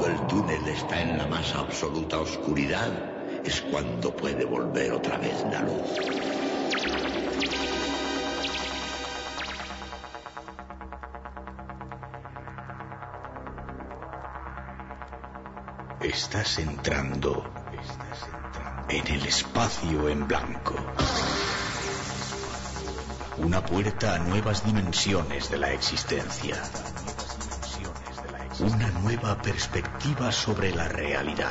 Cuando el túnel está en la más absoluta oscuridad, es cuando puede volver otra vez la luz. Estás entrando en el espacio en blanco. Una puerta a nuevas dimensiones de la existencia. Una nueva perspectiva sobre la realidad.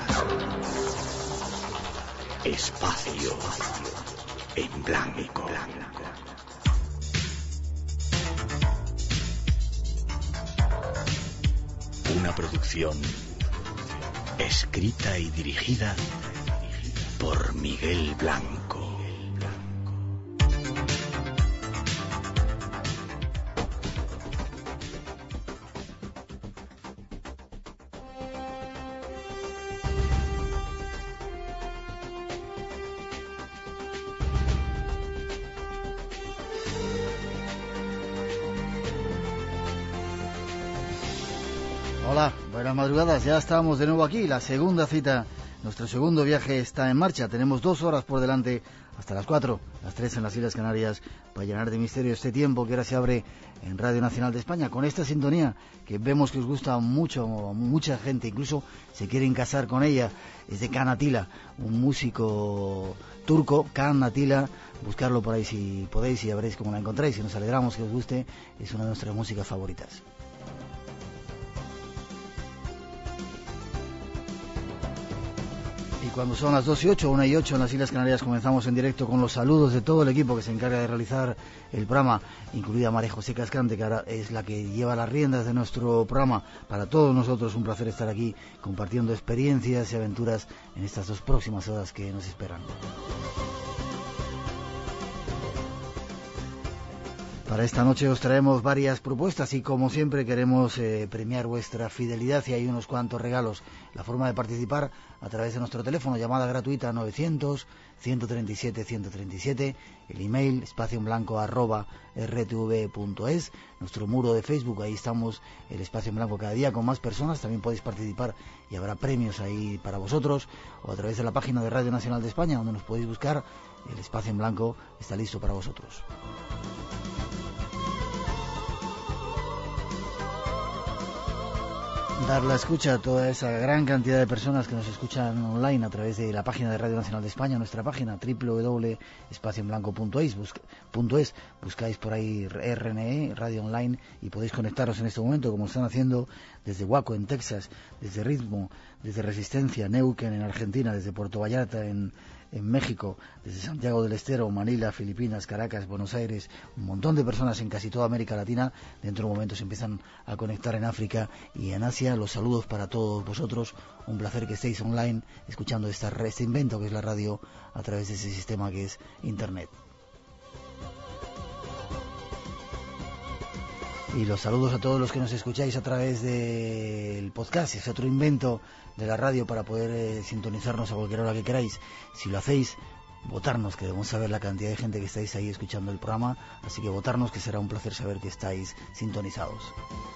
Espacio en blanco. Una producción escrita y dirigida por Miguel Blanco. Hola, buenas madrugadas, ya estamos de nuevo aquí, la segunda cita, nuestro segundo viaje está en marcha, tenemos 2 horas por delante, hasta las 4, las 3 en las Islas Canarias, para llenar de misterio este tiempo que ahora se abre en Radio Nacional de España, con esta sintonía que vemos que os gusta mucho, mucha gente, incluso se quieren casar con ella, es de Kaan Atilla, un músico turco, Kaan Atilla, buscarlo por ahí si podéis y ya veréis cómo la encontráis, y nos alegramos que os guste, es una de nuestras músicas favoritas. Cuando son las 2:08, 1:08 en las Islas Canarias, comenzamos en directo con los saludos de todo el equipo que se encarga de realizar el programa, incluida María José Cascante, que ahora es la que lleva las riendas de nuestro programa. Para todos nosotros un placer estar aquí compartiendo experiencias y aventuras en estas 2 próximas horas que nos esperan. Para esta noche os traemos varias propuestas y como siempre queremos premiar vuestra fidelidad y hay unos cuantos regalos. La forma de participar a través de nuestro teléfono, llamada gratuita 900-137-137, el email espacioenblanco@rtv.es, nuestro muro de Facebook, ahí estamos, el Espacio en Blanco cada día con más personas, también podéis participar y habrá premios ahí para vosotros, o a través de la página de Radio Nacional de España, donde nos podéis buscar, el Espacio en Blanco está listo para vosotros. Dar la escucha a toda esa gran cantidad de personas que nos escuchan online a través de la página de Radio Nacional de España, nuestra página www.espacioenblanco.es, buscáis por ahí RNE, Radio Online, y podéis conectaros en este momento, como están haciendo desde Waco en Texas, desde Ritmo, desde Resistencia, Neuquén en Argentina, desde Puerto Vallarta en México, desde Santiago del Estero, Manila, Filipinas, Caracas, Buenos Aires, un montón de personas en casi toda América Latina. Dentro de un momento se empiezan a conectar en África y en Asia. Los saludos para todos vosotros, un placer que estéis online escuchando este invento que es la radio a través de ese sistema que es Internet. Y los saludos a todos los que nos escucháis a través del podcast, es otro invento de la radio para poder sintonizarnos a cualquier hora que queráis. Si lo hacéis, votarnos, que debemos saber la cantidad de gente que estáis ahí escuchando el programa, así que votarnos, que será un placer saber que estáis sintonizados.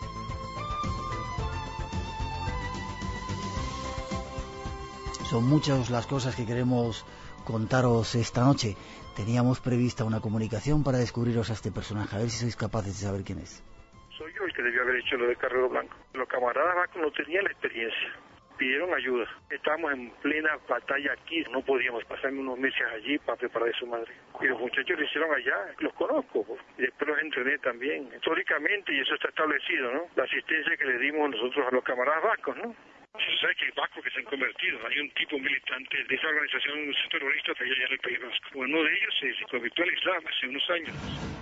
Son muchas las cosas que queremos contaros esta noche. Teníamos prevista una comunicación para descubriros a este personaje, a ver si sois capaces de saber quién es. Soy yo el que debió haber hecho lo de Carrero Blanco. Los camaradas vascos no tenían la experiencia, pidieron ayuda. Estábamos en plena batalla aquí, no podíamos pasarme unos meses allí para preparar a su madre. Y los muchachos lo hicieron allá, los conozco, y después los entrené también. Históricamente, y eso está establecido, ¿no? La asistencia que le dimos nosotros a los camaradas vascos, ¿no? Se sabe que hay vascos que se han convertido. Hay un tipo militante de esa organización terrorista que hay allá en el País Vasco. Uno de ellos se convirtió al Islam hace unos años.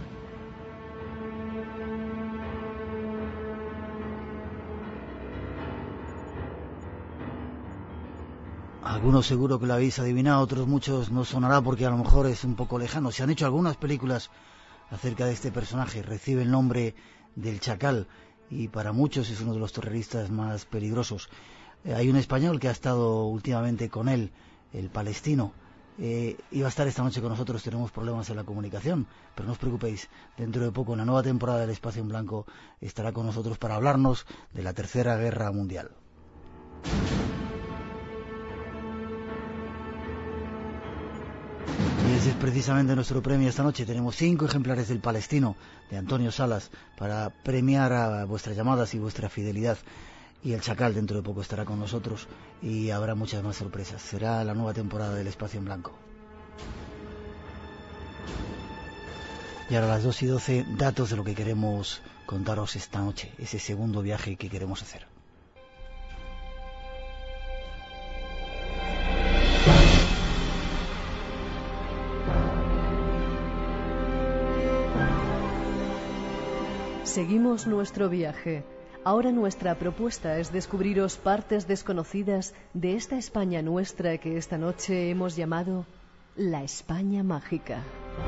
Algunos seguro que lo habéis adivinado, otros muchos no sonará porque a lo mejor es un poco lejano. Se han hecho algunas películas acerca de este personaje, recibe el nombre del Chacal y para muchos es uno de los terroristas más peligrosos. Hay un español que ha estado últimamente con él, el palestino. Iba a estar esta noche con nosotros, tenemos problemas en la comunicación, pero no os preocupéis, dentro de poco en la nueva temporada del Espacio en Blanco estará con nosotros para hablarnos de la Tercera Guerra Mundial. Y ese es precisamente nuestro premio esta noche. Tenemos 5 ejemplares del Palestino de Antonio Salas para premiar a vuestras llamadas y vuestra fidelidad. Y el Chacal dentro de poco estará con nosotros y habrá muchas más sorpresas. Será la nueva temporada del Espacio en Blanco. Y ahora a las 2:12, datos de lo que queremos contaros esta noche, ese segundo viaje que queremos hacer. Seguimos nuestro viaje. Ahora nuestra propuesta es descubriros partes desconocidas de esta España nuestra que esta noche hemos llamado la España mágica.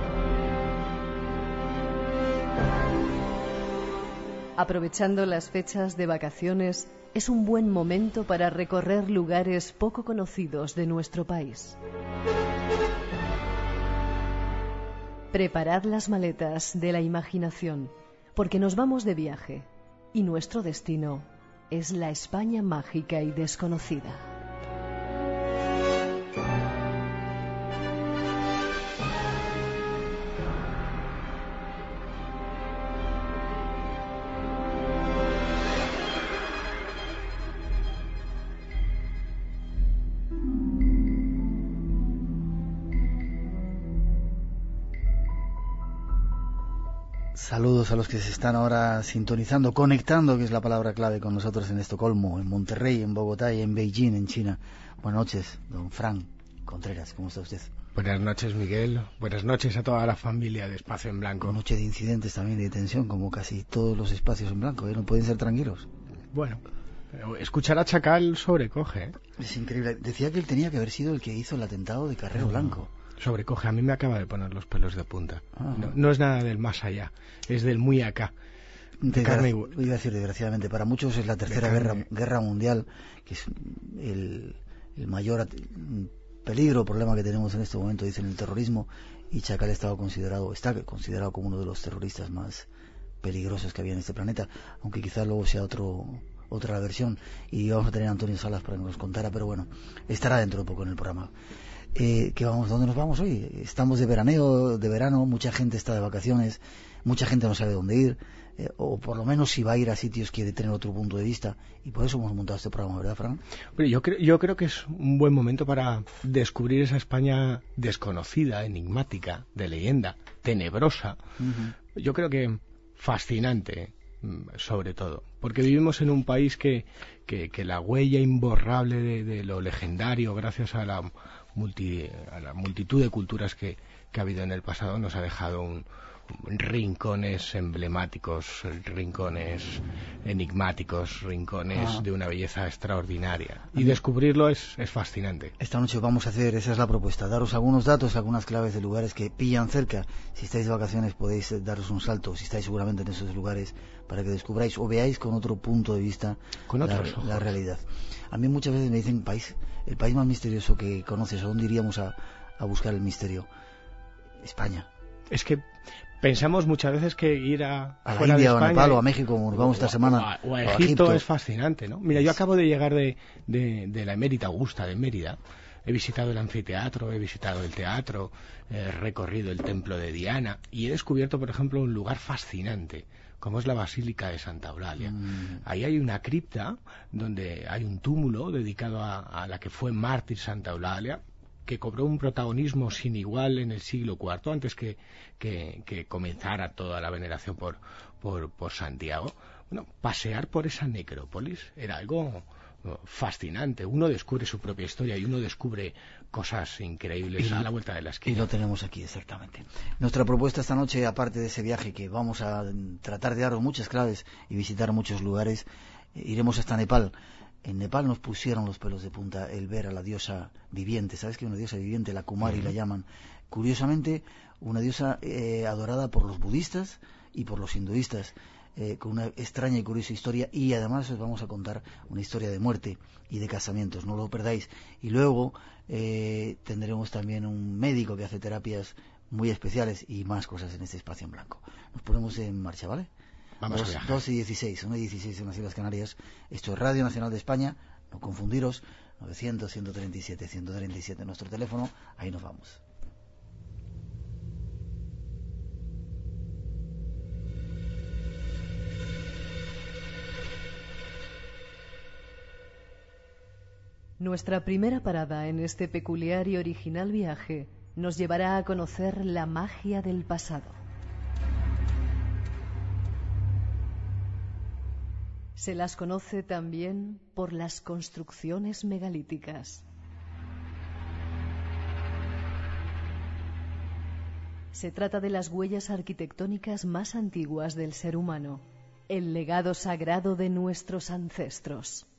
Aprovechando las fechas de vacaciones, es un buen momento para recorrer lugares poco conocidos de nuestro país. Preparad las maletas de la imaginación, porque nos vamos de viaje y nuestro destino es la España mágica y desconocida. Saludos a los que se están ahora sintonizando, conectando, que es la palabra clave, con nosotros en Estocolmo, en Monterrey, en Bogotá y en Beijing, en China. Buenas noches, don Fran Contreras, ¿cómo está usted? Buenas noches, Miguel. Buenas noches a toda la familia de Espacio en Blanco. Noche de incidentes también, de tensión, como casi todos los espacios en blanco, ¿eh? No pueden ser tranquilos. Bueno, escuchar a Chacal sobrecoge, ¿eh? Es increíble. Decía que él tenía que haber sido el que hizo el atentado de Carrero Blanco. Sobrecoge, a mí me acaba de poner los pelos de punta. No es nada del más allá, es del muy acá. Iba a decir desgraciadamente, para muchos es la tercera guerra mundial, que es el mayor peligro o problema que tenemos en este momento, dicen el terrorismo, y Chacal está considerado como uno de los terroristas más peligrosos que había en este planeta, aunque quizás luego sea otra versión, y vamos a tener a Antonio Salas para que nos contara, pero bueno, estará dentro de poco en el programa. ¿Dónde nos vamos hoy? Estamos de verano, mucha gente está de vacaciones, mucha gente no sabe dónde ir, o por lo menos si va a ir a sitios quiere tener otro punto de vista, y por eso hemos montado este programa, ¿verdad, Fran? Yo creo que es un buen momento para descubrir esa España desconocida, enigmática, de leyenda, tenebrosa. Uh-huh. Yo creo que fascinante, sobre todo, porque vivimos en un país que la huella imborrable de lo legendario, gracias a la multitud de culturas que ha habido en el pasado, nos ha dejado rincones emblemáticos, rincones enigmáticos, rincones de una belleza extraordinaria. Y descubrirlo es fascinante. Esta noche vamos a hacer, esa es la propuesta, daros algunos datos, algunas claves de lugares que pillan cerca. Si estáis de vacaciones podéis daros un salto, si estáis seguramente en esos lugares, para que descubráis o veáis con otro punto de vista la realidad. A mí muchas veces me dicen el país más misterioso que conoces, o dónde iríamos a buscar el misterio. España. Es que pensamos muchas veces que ir a la India o a Nepal o a México, como nos vamos esta semana, o a Egipto es fascinante, ¿no? Mira, yo acabo de llegar de la Emérita Augusta de Mérida. He visitado el anfiteatro, he visitado el teatro, he recorrido el templo de Diana y he descubierto, por ejemplo, un lugar fascinante como es la Basílica de Santa Eulalia. Ahí hay una cripta donde hay un túmulo dedicado a la que fue mártir Santa Eulalia, que cobró un protagonismo sin igual en el siglo IV, antes que comenzara toda la veneración por Santiago. Bueno, pasear por esa necrópolis era algo fascinante. Uno descubre su propia historia y uno descubre cosas increíbles a la vuelta de la esquina. Y lo tenemos aquí, exactamente. Nuestra propuesta esta noche, aparte de ese viaje que vamos a tratar de daros muchas claves y visitar muchos lugares, iremos hasta Nepal. En Nepal nos pusieron los pelos de punta el ver a la diosa viviente. ¿Sabes que una diosa viviente, la Kumari la llaman? Curiosamente, una diosa adorada por los budistas y por los hinduistas, con una extraña y curiosa historia, y además os vamos a contar una historia de muerte y de casamientos, no lo perdáis. Y luego tendremos también un médico que hace terapias muy especiales y más cosas en este espacio en blanco. Nos ponemos en marcha, ¿vale? Vamos a viajar. 2:16, 1:16 en las Islas Canarias. Esto es Radio Nacional de España, no confundiros, 900 137 137 nuestro teléfono, ahí nos vamos. Nuestra primera parada en este peculiar y original viaje nos llevará a conocer la magia del pasado. Se las conoce también por las construcciones megalíticas. Se trata de las huellas arquitectónicas más antiguas del ser humano, el legado sagrado de nuestros ancestros.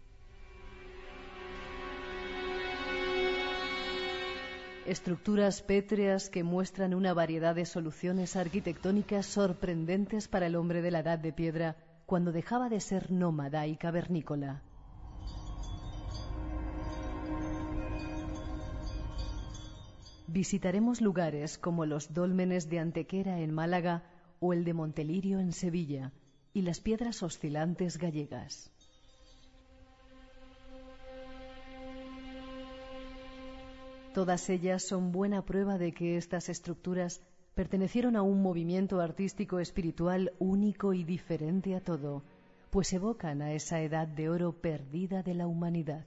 Estructuras pétreas que muestran una variedad de soluciones arquitectónicas sorprendentes para el hombre de la Edad de Piedra cuando dejaba de ser nómada y cavernícola. Visitaremos lugares como los dólmenes de Antequera en Málaga o el de Montelirio en Sevilla y las piedras oscilantes gallegas. Todas ellas son buena prueba de que estas estructuras pertenecieron a un movimiento artístico espiritual único y diferente a todo, pues evocan a esa edad de oro perdida de la humanidad.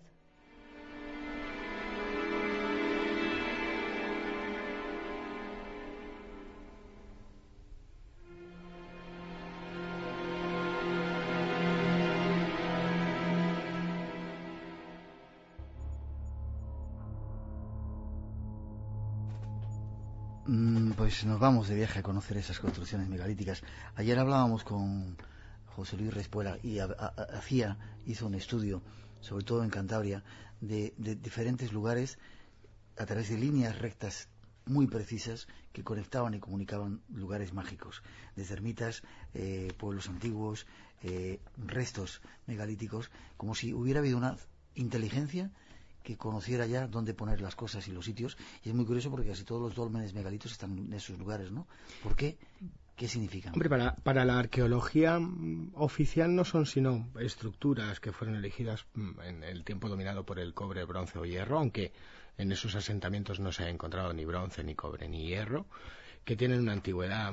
Pues nos vamos de viaje a conocer esas construcciones megalíticas. Ayer hablábamos con José Luis Respuela y hizo un estudio, sobre todo en Cantabria, de diferentes lugares a través de líneas rectas muy precisas que conectaban y comunicaban lugares mágicos, desde ermitas, pueblos antiguos, restos megalíticos, como si hubiera habido una inteligencia que conociera ya dónde poner las cosas y los sitios. Y es muy curioso porque casi todos los dólmenes megalitos están en esos lugares, ¿no? ¿Por qué? ¿Qué significan? Hombre, para la arqueología oficial no son sino estructuras que fueron elegidas en el tiempo dominado por el cobre, bronce o hierro, aunque en esos asentamientos no se ha encontrado ni bronce, ni cobre, ni hierro, que tienen una antigüedad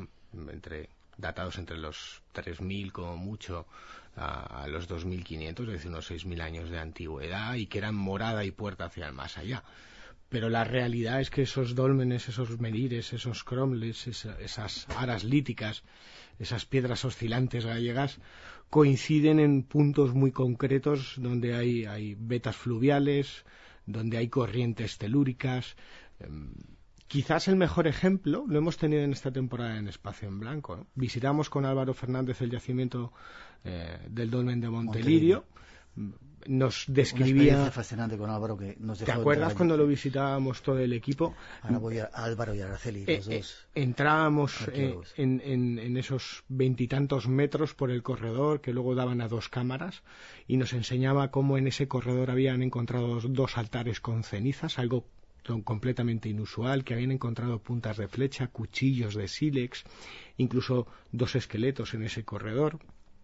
datados entre los 3.000 como mucho a los 2.500, es decir, unos 6.000 años de antigüedad, y que eran morada y puerta hacia el más allá. Pero la realidad es que esos dólmenes, esos menhires, esos cromles, esas aras líticas, esas piedras oscilantes gallegas, coinciden en puntos muy concretos donde hay vetas fluviales, donde hay corrientes telúricas. Quizás el mejor ejemplo lo hemos tenido en esta temporada en Espacio en Blanco, ¿no? Visitamos con Álvaro Fernández el yacimiento del dolmen de Montelirio. Nos describía... Una experiencia fascinante con Álvaro que nos dejó... ¿Te acuerdas cuando lo visitábamos todo el equipo? Ahora voy a Álvaro y Araceli, los dos. Entrábamos en esos 20 y tantos metros por el corredor que luego daban a 2 cámaras, y nos enseñaba cómo en ese corredor habían encontrado 2 altares con cenizas, algo completamente inusual, que habían encontrado puntas de flecha, cuchillos de sílex, incluso 2 esqueletos en ese corredor,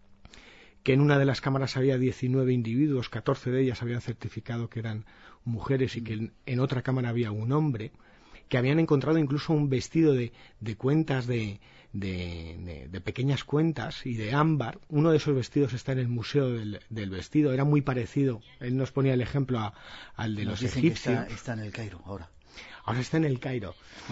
que en una de las cámaras había 19 individuos, 14 de ellas habían certificado que eran mujeres y que en otra cámara había un hombre, que habían encontrado incluso un vestido de cuentas de pequeñas cuentas y de ámbar. Uno de esos vestidos está en el Museo del Vestido, era muy parecido, él nos ponía el ejemplo al de los egipcios. Que está en el Cairo ahora. Ahora está en el Cairo.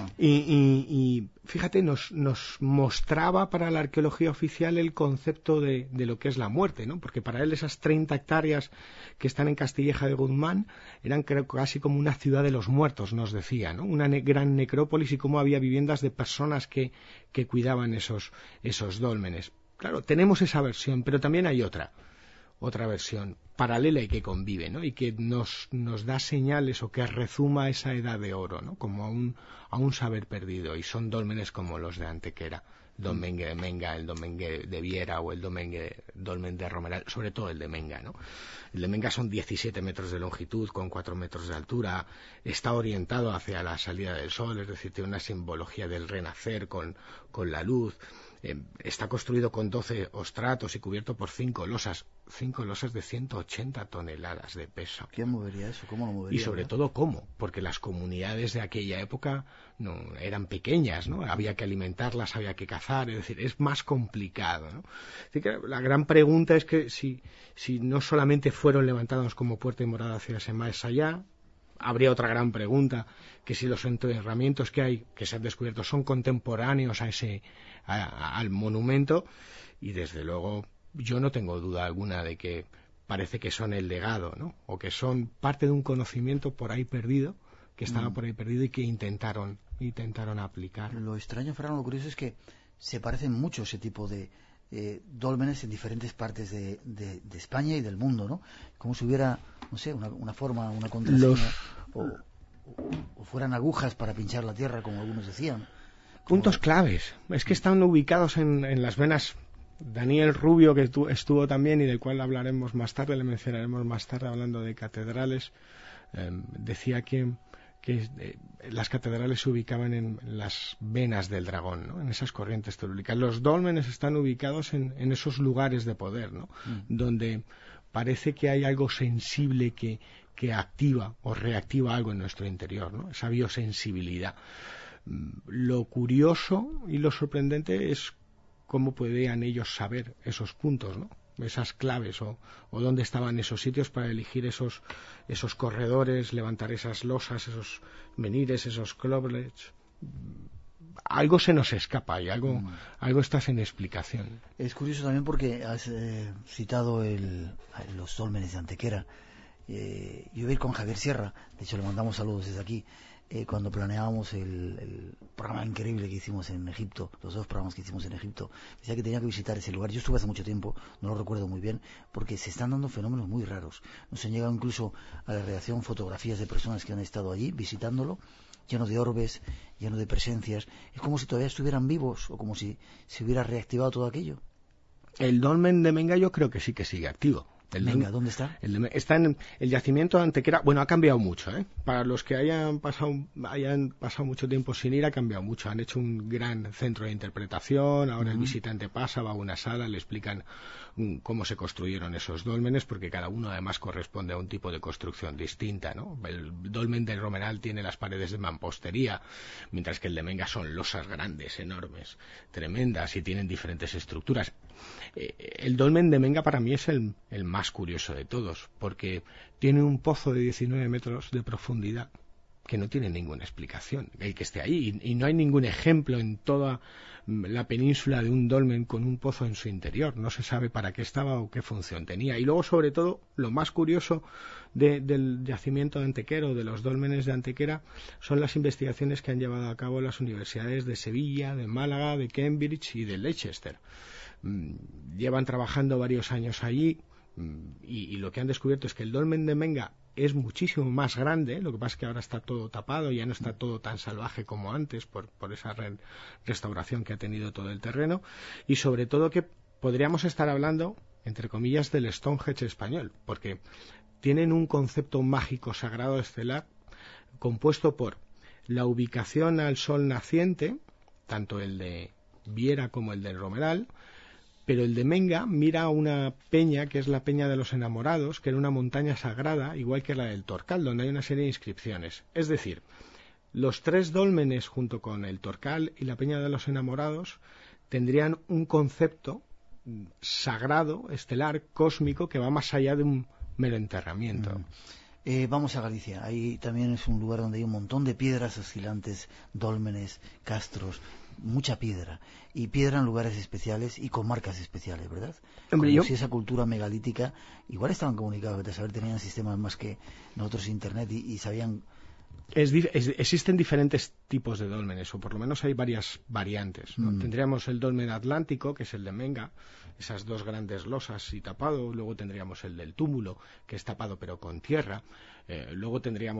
Y fíjate, nos mostraba para la arqueología oficial el concepto de lo que es la muerte, ¿no? Porque para él esas 30 hectáreas que están en Castilleja de Guzmán eran, creo, casi como una ciudad de los muertos, nos decía, ¿no? Una gran necrópolis, y cómo había viviendas de personas que cuidaban esos dólmenes. Claro, tenemos esa versión, pero también hay otra versión paralela y que convive, ¿no? Y que nos da señales, o que rezuma esa edad de oro, ¿no? Como a un saber perdido, y son dólmenes como los de Antequera, dolmen de Menga, el dolmen de Viera o el dolmen de Romeral, sobre todo el de Menga, ¿no? El de Menga son 17 metros de longitud con 4 metros de altura, está orientado hacia la salida del sol, es decir, tiene una simbología del renacer con la luz. Está construido con 12 ostratos y cubierto por 5 losas de 180 toneladas de peso. ¿Quién movería eso? ¿Cómo lo movería? Y sobre todo, ¿cómo? Porque las comunidades de aquella época no eran pequeñas, ¿no? Había que alimentarlas, había que cazar, es decir, es más complicado, ¿no? Así que la gran pregunta es que si no solamente fueron levantados como puerta y morada hacia ese más allá, habría otra gran pregunta, que si los enterramientos que hay, que se han descubierto, son contemporáneos al monumento, y desde luego yo no tengo duda alguna de que parece que son el legado, ¿no? O que son parte de un conocimiento por ahí perdido, que estaba por ahí perdido y que intentaron aplicar. Lo extraño, Fernando, lo curioso es que se parecen mucho ese tipo de dólmenes en diferentes partes de España y del mundo, ¿no? Como si hubiera, no sé, una forma, una contraseña, o fueran agujas para pinchar la tierra, como algunos decían. Puntos claves. Es que están ubicados en las venas. Daniel Rubio, que estuvo también y del cual hablaremos más tarde, le mencionaremos más tarde hablando de catedrales, decía que las catedrales se ubicaban en las venas del dragón, ¿no? En esas corrientes telúricas. Los dólmenes están ubicados en esos lugares de poder, ¿no? Donde parece que hay algo sensible que activa o reactiva algo en nuestro interior, ¿no? Esa biosensibilidad. Lo curioso y lo sorprendente es cómo podían ellos saber esos puntos, ¿no? Esas claves o dónde estaban esos sitios para elegir esos corredores, levantar esas losas, esos menires, esos cloblets. Algo se nos escapa y algo está sin explicación. Es curioso también porque has citado los dólmenes de Antequera. Yo iba a ir con Javier Sierra, de hecho le mandamos saludos desde aquí, cuando planeábamos el programa increíble que hicimos en Egipto, los 2 programas que hicimos en Egipto. Decía que tenía que visitar ese lugar. Yo estuve hace mucho tiempo, no lo recuerdo muy bien, porque se están dando fenómenos muy raros. Nos han llegado incluso a la redacción fotografías de personas que han estado allí visitándolo, lleno de orbes, lleno de presencias. Es como si todavía estuvieran vivos, o como si se hubiera reactivado todo aquello. El dolmen de Menga yo creo que sí que sigue activo. Venga, ¿dónde está? Está en el yacimiento de Antequera. Bueno, ha cambiado mucho, ¿eh? Para los que hayan pasado mucho tiempo sin ir, ha cambiado mucho. Han hecho un gran centro de interpretación. Ahora el visitante pasa, va a una sala, le explican cómo se construyeron esos dólmenes, porque cada uno además corresponde a un tipo de construcción distinta, ¿no? El dolmen del Romeral tiene las paredes de mampostería, mientras que el de Menga son losas grandes, enormes, tremendas, y tienen diferentes estructuras. El dolmen de Menga para mí es el más curioso de todos, porque tiene un pozo de 19 metros de profundidad que no tiene ninguna explicación el que esté ahí, y no hay ningún ejemplo en toda la península de un dolmen con un pozo en su interior. No se sabe para qué estaba o qué función tenía. Y luego, sobre todo, lo más curioso del yacimiento de Antequera, o de los dólmenes de Antequera, son las investigaciones que han llevado a cabo las universidades de Sevilla, de Málaga, de Cambridge y de Leicester. Llevan trabajando varios años allí, y lo que han descubierto es que el dolmen de Menga es muchísimo más grande. Lo que pasa es que ahora está todo tapado, ya no está todo tan salvaje como antes por esa restauración que ha tenido todo el terreno, y sobre todo que podríamos estar hablando, entre comillas, del Stonehenge español, porque tienen un concepto mágico sagrado estelar compuesto por la ubicación al sol naciente, tanto el de Viera como el del Romeral, pero el de Menga mira a una peña, que es la Peña de los Enamorados, que era una montaña sagrada, igual que la del Torcal, donde hay una serie de inscripciones. Es decir, los 3 dólmenes, junto con el Torcal y la Peña de los Enamorados, tendrían un concepto sagrado, estelar, cósmico, que va más allá de un mero enterramiento. Vamos a Galicia. Ahí también es un lugar donde hay un montón de piedras oscilantes, dólmenes, castros, mucha piedra, y piedra en lugares especiales y con marcas especiales, ¿verdad? Hombre, como si esa cultura megalítica, igual estaban comunicados, de saber, tenían sistemas más que nosotros, internet, y sabían. Existen diferentes tipos de dólmenes, o por lo menos hay varias variantes, ¿no? Tendríamos el dolmen atlántico, que es el de Menga, esas 2 grandes losas y tapado. Luego tendríamos el del túmulo, que es tapado pero con tierra. Luego tendríamos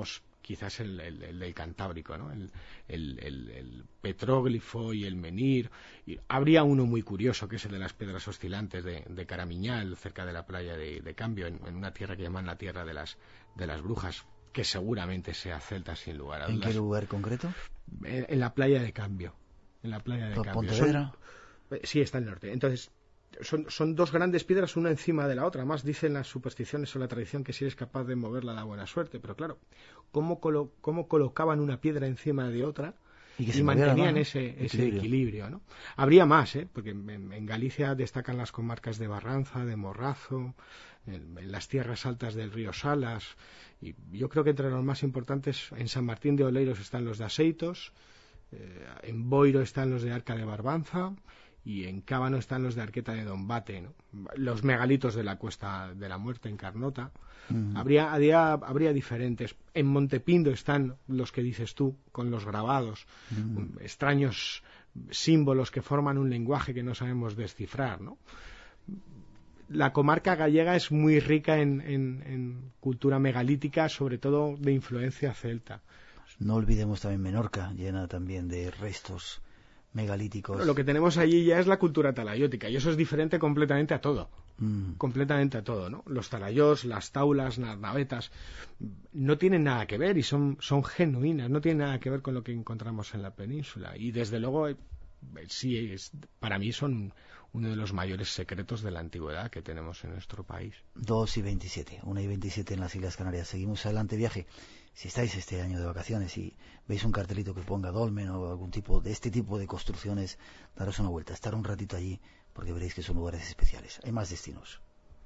quizás el del Cantábrico, ¿no? El petróglifo y el menhir. Y habría uno muy curioso, que es el de las piedras oscilantes de Caramiñal, cerca de la playa de Cambio, en una tierra que llaman la tierra de las brujas, que seguramente sea celta sin lugar a dudas. ¿En qué lugar concreto? En la playa de Cambio. En la playa de Cambio. ¿Pontevedra? Sí, está al norte. Entonces, son dos grandes piedras, una encima de la otra. Además, dicen las supersticiones o la tradición que si eres capaz de moverla da buena suerte. Pero claro, ¿cómo colocaban una piedra encima de otra y mantenían ese equilibrio, ¿no? Habría más, porque en Galicia destacan las comarcas de Barranza, de Morrazo, en las tierras altas del río Salas. Y yo creo que entre los más importantes, en San Martín de Oleiros están los de Aseitos, en Boiro están los de Arca de Barbanza, y en Cábano están los de Arqueta de Dombate, ¿no? Los megalitos de la Cuesta de la Muerte en Carnota. Habría diferentes. En Montepindo están los que dices tú, con los grabados, extraños símbolos que forman un lenguaje que no sabemos descifrar, ¿no? La comarca gallega es muy rica en cultura megalítica, sobre todo de influencia celta. No olvidemos también Menorca, llena también de restos megalíticos. Lo que tenemos allí ya es la cultura talayótica, y eso es diferente completamente a todo. Completamente a todo, ¿no? Los talayós, las taulas, las navetas, no tienen nada que ver y son genuinas, no tienen nada que ver con lo que encontramos en la península. Y desde luego, sí, para mí son uno de los mayores secretos de la antigüedad que tenemos en nuestro país. 2:27, 1:27 en las Islas Canarias. Seguimos adelante, viaje. Si estáis este año de vacaciones y veis un cartelito que ponga dolmen o algún tipo de este tipo de construcciones, daros una vuelta, estar un ratito allí, porque veréis que son lugares especiales. Hay más destinos.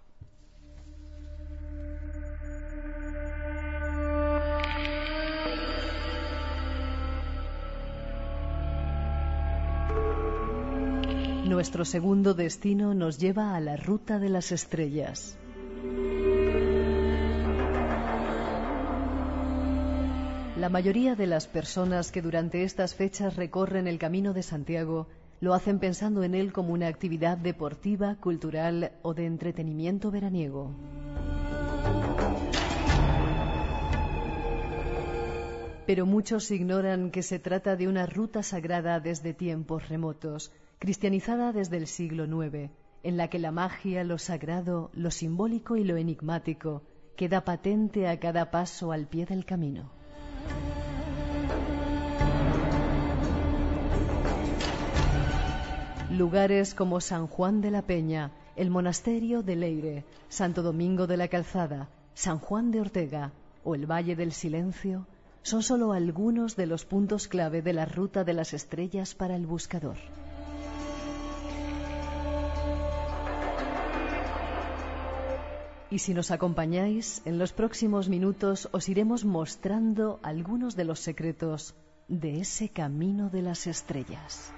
Nuestro segundo destino nos lleva a la Ruta de las Estrellas. La mayoría de las personas que durante estas fechas recorren el Camino de Santiago lo hacen pensando en él como una actividad deportiva, cultural o de entretenimiento veraniego. Pero muchos ignoran que se trata de una ruta sagrada desde tiempos remotos, cristianizada desde el siglo IX, en la que la magia, lo sagrado, lo simbólico y lo enigmático queda patente a cada paso al pie del camino. Lugares como San Juan de la Peña, el Monasterio de Leire, Santo Domingo de la Calzada, San Juan de Ortega o el Valle del Silencio son solo algunos de los puntos clave de la Ruta de las Estrellas para el buscador. Y si nos acompañáis, en los próximos minutos os iremos mostrando algunos de los secretos de ese Camino de las Estrellas.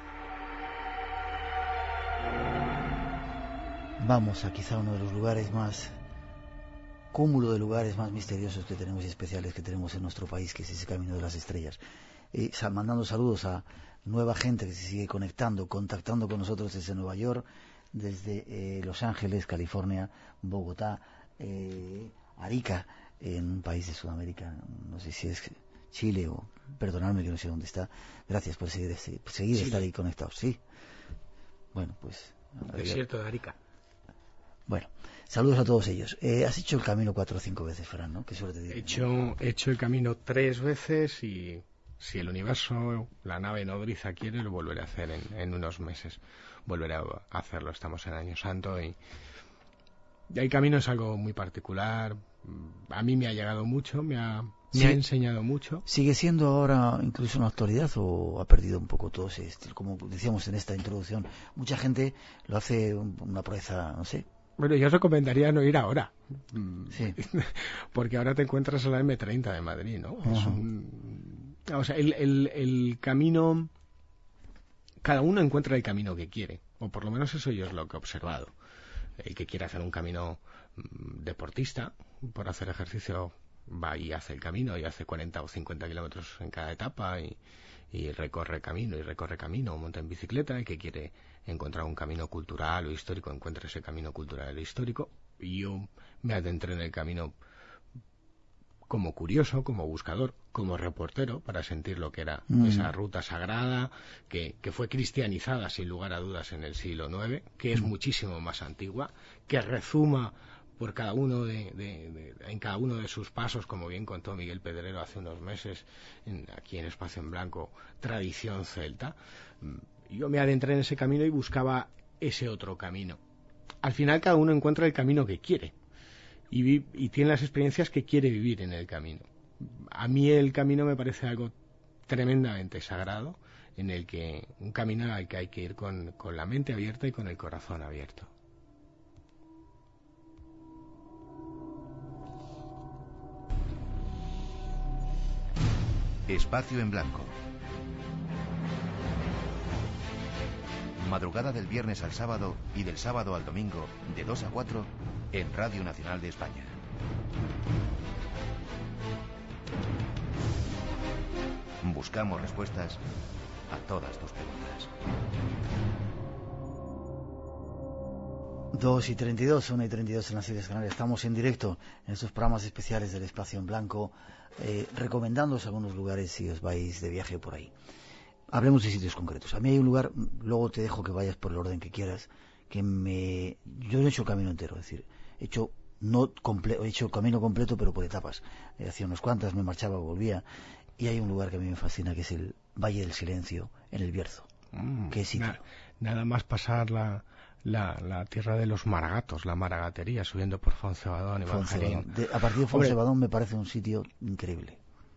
Vamos a quizá uno de los lugares más, cúmulo de lugares más misteriosos que tenemos y especiales que tenemos en nuestro país, que es ese Camino de las Estrellas. Mandando saludos a nueva gente que se sigue conectando, contactando con nosotros desde Nueva York, desde Los Ángeles, California, Bogotá, Arica, en un país de Sudamérica, no sé si es Chile o, perdonadme que no sé dónde está. Gracias por seguir estar ahí conectados, ¿sí? Bueno, pues... Desierto de Arica. Bueno, saludos a todos ellos. Has hecho el camino 4 o 5 veces, Fran, ¿no? Qué suerte tienes. He hecho el camino 3 veces y si el universo, la nave nodriza quiere, lo volveré a hacer en unos meses. Volveré a hacerlo. Estamos en Año Santo y el camino es algo muy particular. A mí me ha llegado mucho, me ha enseñado mucho. ¿Sigue siendo ahora incluso una actualidad o ha perdido un poco todo ese estilo? Como decíamos en esta introducción, mucha gente lo hace una proeza, no sé. Bueno, yo recomendaría no ir ahora. Sí. Porque ahora te encuentras en la M30 de Madrid, ¿no? O sea, el camino... Cada uno encuentra el camino que quiere. O por lo menos eso yo es lo que he observado. El que quiere hacer un camino deportista, por hacer ejercicio, va y hace el camino y hace 40 o 50 kilómetros en cada etapa y recorre camino, monta en bicicleta. El que quiere encontrar un camino cultural o histórico encuentra ese camino cultural o histórico. Y yo me adentré en el camino como curioso, como buscador, como reportero, para sentir lo que era esa ruta sagrada, que fue cristianizada sin lugar a dudas en el siglo IX, que es muchísimo más antigua, que rezuma por cada uno en cada uno de sus pasos, como bien contó Miguel Pedrero hace unos meses aquí en Espacio en Blanco, tradición celta. Yo me adentré en ese camino y buscaba ese otro camino. Al final cada uno encuentra el camino que quiere y tiene las experiencias que quiere vivir en el camino. A mí el camino me parece algo tremendamente sagrado, un camino al que hay que ir con la mente abierta y con el corazón abierto. Espacio en Blanco. Madrugada del viernes al sábado y del sábado al domingo, de 2 a 4, en Radio Nacional de España. Buscamos respuestas a todas tus preguntas. 2:32, 1:32 en las Islas Canarias. Estamos en directo en estos programas especiales del Espacio en Blanco, recomendándoos algunos lugares si os vais de viaje por ahí. Hablemos de sitios concretos. A mí hay un lugar, luego te dejo que vayas por el orden que quieras, yo no he hecho el camino entero, es decir, he hecho el camino completo, pero por etapas. Hacía unas cuantas, me marchaba, volvía, y hay un lugar que a mí me fascina, que es el Valle del Silencio, en el Bierzo. ¿Qué sitio? Nada más pasar la tierra de los maragatos, la maragatería, subiendo por Foncebadón y Manjarín. A partir de Foncebadón me parece un sitio increíble.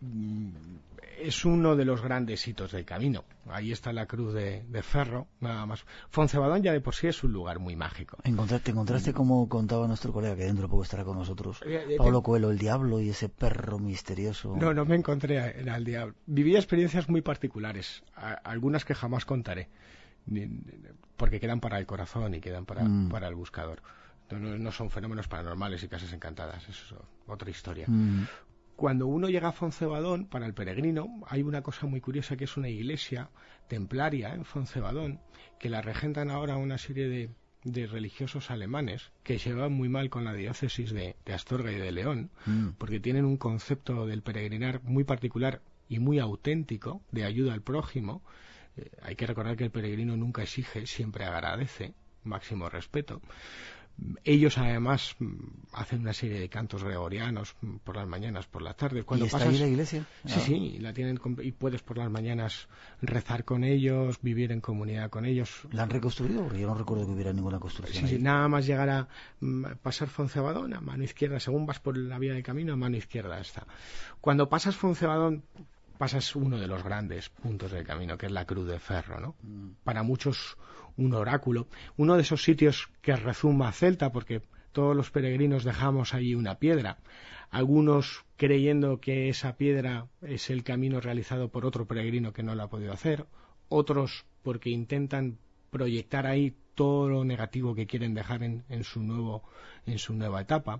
Es uno de los grandes hitos del camino. Ahí está la cruz de ferro, nada más. Foncebadón ya de por sí es un lugar muy mágico. ¿Te encontraste, como contaba nuestro colega, que dentro de poco estará con nosotros, Pablo Coelho, el diablo y ese perro misterioso? No me encontré al diablo. Viví experiencias muy particulares, algunas que jamás contaré, porque quedan para el corazón y quedan para el buscador. No son fenómenos paranormales y casas encantadas, es otra historia. Cuando uno llega a Foncebadón, para el peregrino, hay una cosa muy curiosa, que es una iglesia templaria en Foncebadón, que la regentan ahora una serie de religiosos alemanes que se llevan muy mal con la diócesis de Astorga y de León, porque tienen un concepto del peregrinar muy particular y muy auténtico, de ayuda al prójimo. Hay que recordar que el peregrino nunca exige, siempre agradece, máximo respeto. Ellos además hacen una serie de cantos gregorianos por las mañanas, por las tardes. ¿Y está ahí la iglesia? Sí, la tienen, y puedes por las mañanas rezar con ellos, vivir en comunidad con ellos. ¿La han reconstruido? Porque yo no recuerdo que hubiera ninguna construcción. Sí, nada más llegar a pasar Foncebadón, a mano izquierda, según vas por la vía de camino, a mano izquierda está. Cuando pasas Foncebadón, pasas uno de los grandes puntos del camino, que es la Cruz de Ferro, ¿no? Para muchos un oráculo, uno de esos sitios que rezuma celta, porque todos los peregrinos dejamos allí una piedra, algunos creyendo que esa piedra es el camino realizado por otro peregrino que no lo ha podido hacer, otros porque intentan proyectar ahí todo lo negativo que quieren dejar en su nueva etapa.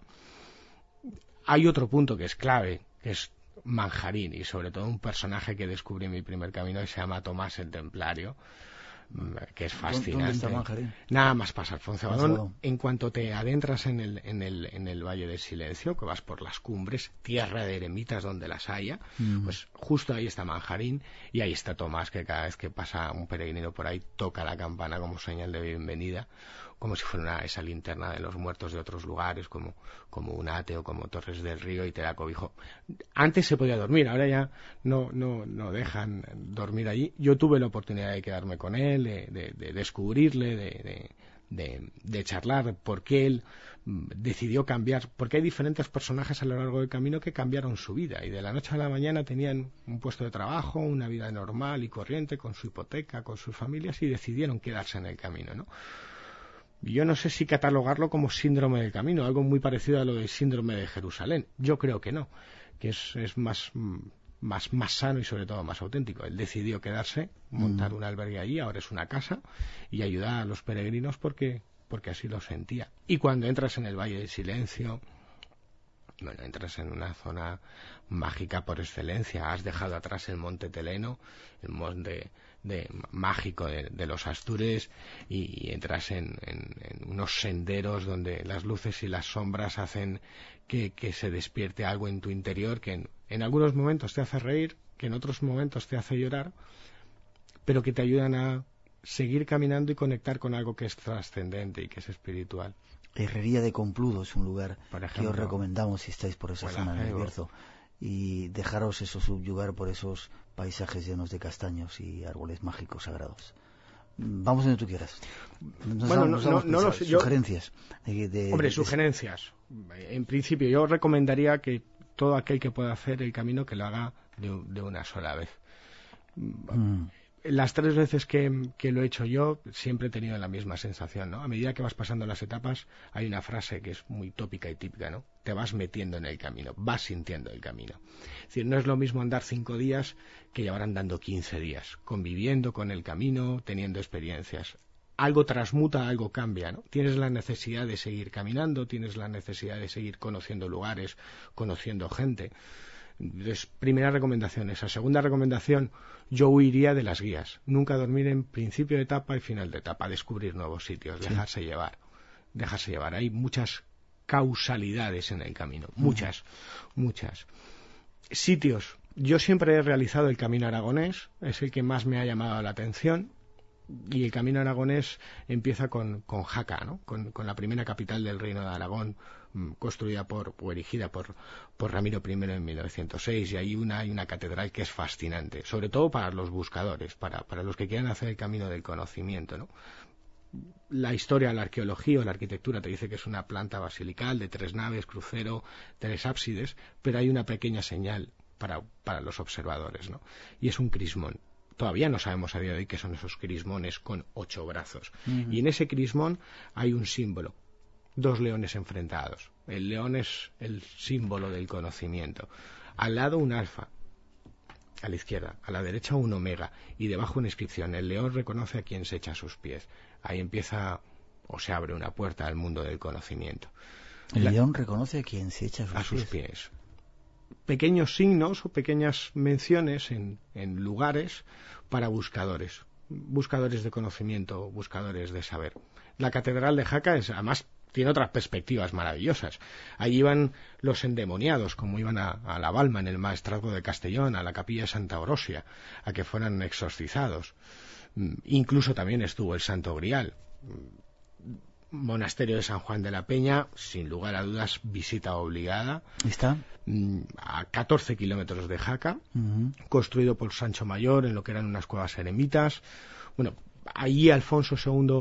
Hay otro punto que es clave, que es Manjarín, y sobre todo un personaje que descubrí en mi primer camino, que se llama Tomás el Templario, que es fascinante. ¿Dónde está Manjarín? Nada más pasar Foncebadón, en cuanto te adentras en el Valle del Silencio, que vas por las cumbres, tierra de eremitas donde las haya, pues justo ahí está Manjarín, y ahí está Tomás, que cada vez que pasa un peregrino por ahí toca la campana como señal de bienvenida, como si fuera esa linterna de los muertos de otros lugares, como Unate o como Torres del Río, y te da cobijo. Antes se podía dormir, ahora ya no dejan dormir allí. Yo tuve la oportunidad de quedarme con él, de descubrirle, de charlar por qué él decidió cambiar, porque hay diferentes personajes a lo largo del camino que cambiaron su vida, y de la noche a la mañana tenían un puesto de trabajo, una vida normal y corriente, con su hipoteca, con sus familias, y decidieron quedarse en el camino, ¿no? Yo no sé si catalogarlo como síndrome del camino, algo muy parecido a lo del síndrome de Jerusalén. Yo creo que no, que es más sano y sobre todo más auténtico. Él decidió quedarse, montar un albergue allí, ahora es una casa, y ayudar a los peregrinos porque así lo sentía. Y cuando entras en el Valle del Silencio, bueno, entras en una zona mágica por excelencia. Has dejado atrás el Monte Teleno, el monte mágico de los Astures, y entras en unos senderos donde las luces y las sombras hacen que se despierte algo en tu interior que en algunos momentos te hace reír, que en otros momentos te hace llorar, pero que te ayudan a seguir caminando y conectar con algo que es trascendente y que es espiritual. Herrería de Compludo es un lugar ejemplo, que os recomendamos si estáis por esa zona del Bierzo, y dejaros eso subyugar por esos paisajes llenos de castaños y árboles mágicos sagrados. Vamos donde tú quieras. Sugerencias. Sugerencias. En principio, yo recomendaría que todo aquel que pueda hacer el camino, que lo haga de una sola vez. Las 3 veces que lo he hecho yo, siempre he tenido la misma sensación, ¿no? A medida que vas pasando las etapas, hay una frase que es muy tópica y típica, ¿no? Te vas metiendo en el camino, vas sintiendo el camino. Es decir, no es lo mismo andar 5 días que llevar andando 15 días, conviviendo con el camino, teniendo experiencias. Algo transmuta, algo cambia, ¿no? Tienes la necesidad de seguir caminando, tienes la necesidad de seguir conociendo lugares, conociendo gente. Entonces, primera recomendación esa. Segunda recomendación, yo huiría de las guías. Nunca dormir en principio de etapa y final de etapa. Descubrir nuevos sitios, dejarse llevar. Hay muchas causalidades en el camino. Muchas. Sitios. Yo siempre he realizado el Camino Aragonés. Es el que más me ha llamado la atención. Y el Camino Aragonés empieza con Jaca, ¿no? Con la primera capital del Reino de Aragón, construida o erigida por Ramiro I en 1906, y ahí hay una catedral que es fascinante, sobre todo para los buscadores, para los que quieran hacer el camino del conocimiento, ¿no? La historia, la arqueología o la arquitectura te dice que es una planta basilical de 3 naves, crucero, 3 ábsides, pero hay una pequeña señal para los observadores, ¿no? Y es un crismón. Todavía no sabemos a día de hoy qué son esos crismones con 8 brazos. Y en ese crismón hay un símbolo, 2 leones enfrentados. El león es el símbolo del conocimiento. Al lado un alfa, a la izquierda, a la derecha un omega, y debajo una inscripción: el león reconoce a quien se echa a sus pies. Ahí empieza o se abre una puerta al mundo del conocimiento. El león reconoce a quien se echa a sus pies. Pequeños signos o pequeñas menciones en lugares para buscadores de conocimiento, buscadores de saber. La catedral de Jaca además tiene otras perspectivas maravillosas. Allí iban los endemoniados, como iban a la Balma en el Maestrazgo de Castellón, a la capilla de Santa Orosia, a que fueran exorcizados. Incluso también estuvo el Santo Grial. Monasterio de San Juan de la Peña, sin lugar a dudas, visita obligada. ¿Está? A 14 kilómetros de Jaca, construido por Sancho Mayor en lo que eran unas cuevas eremitas. Bueno, allí Alfonso II,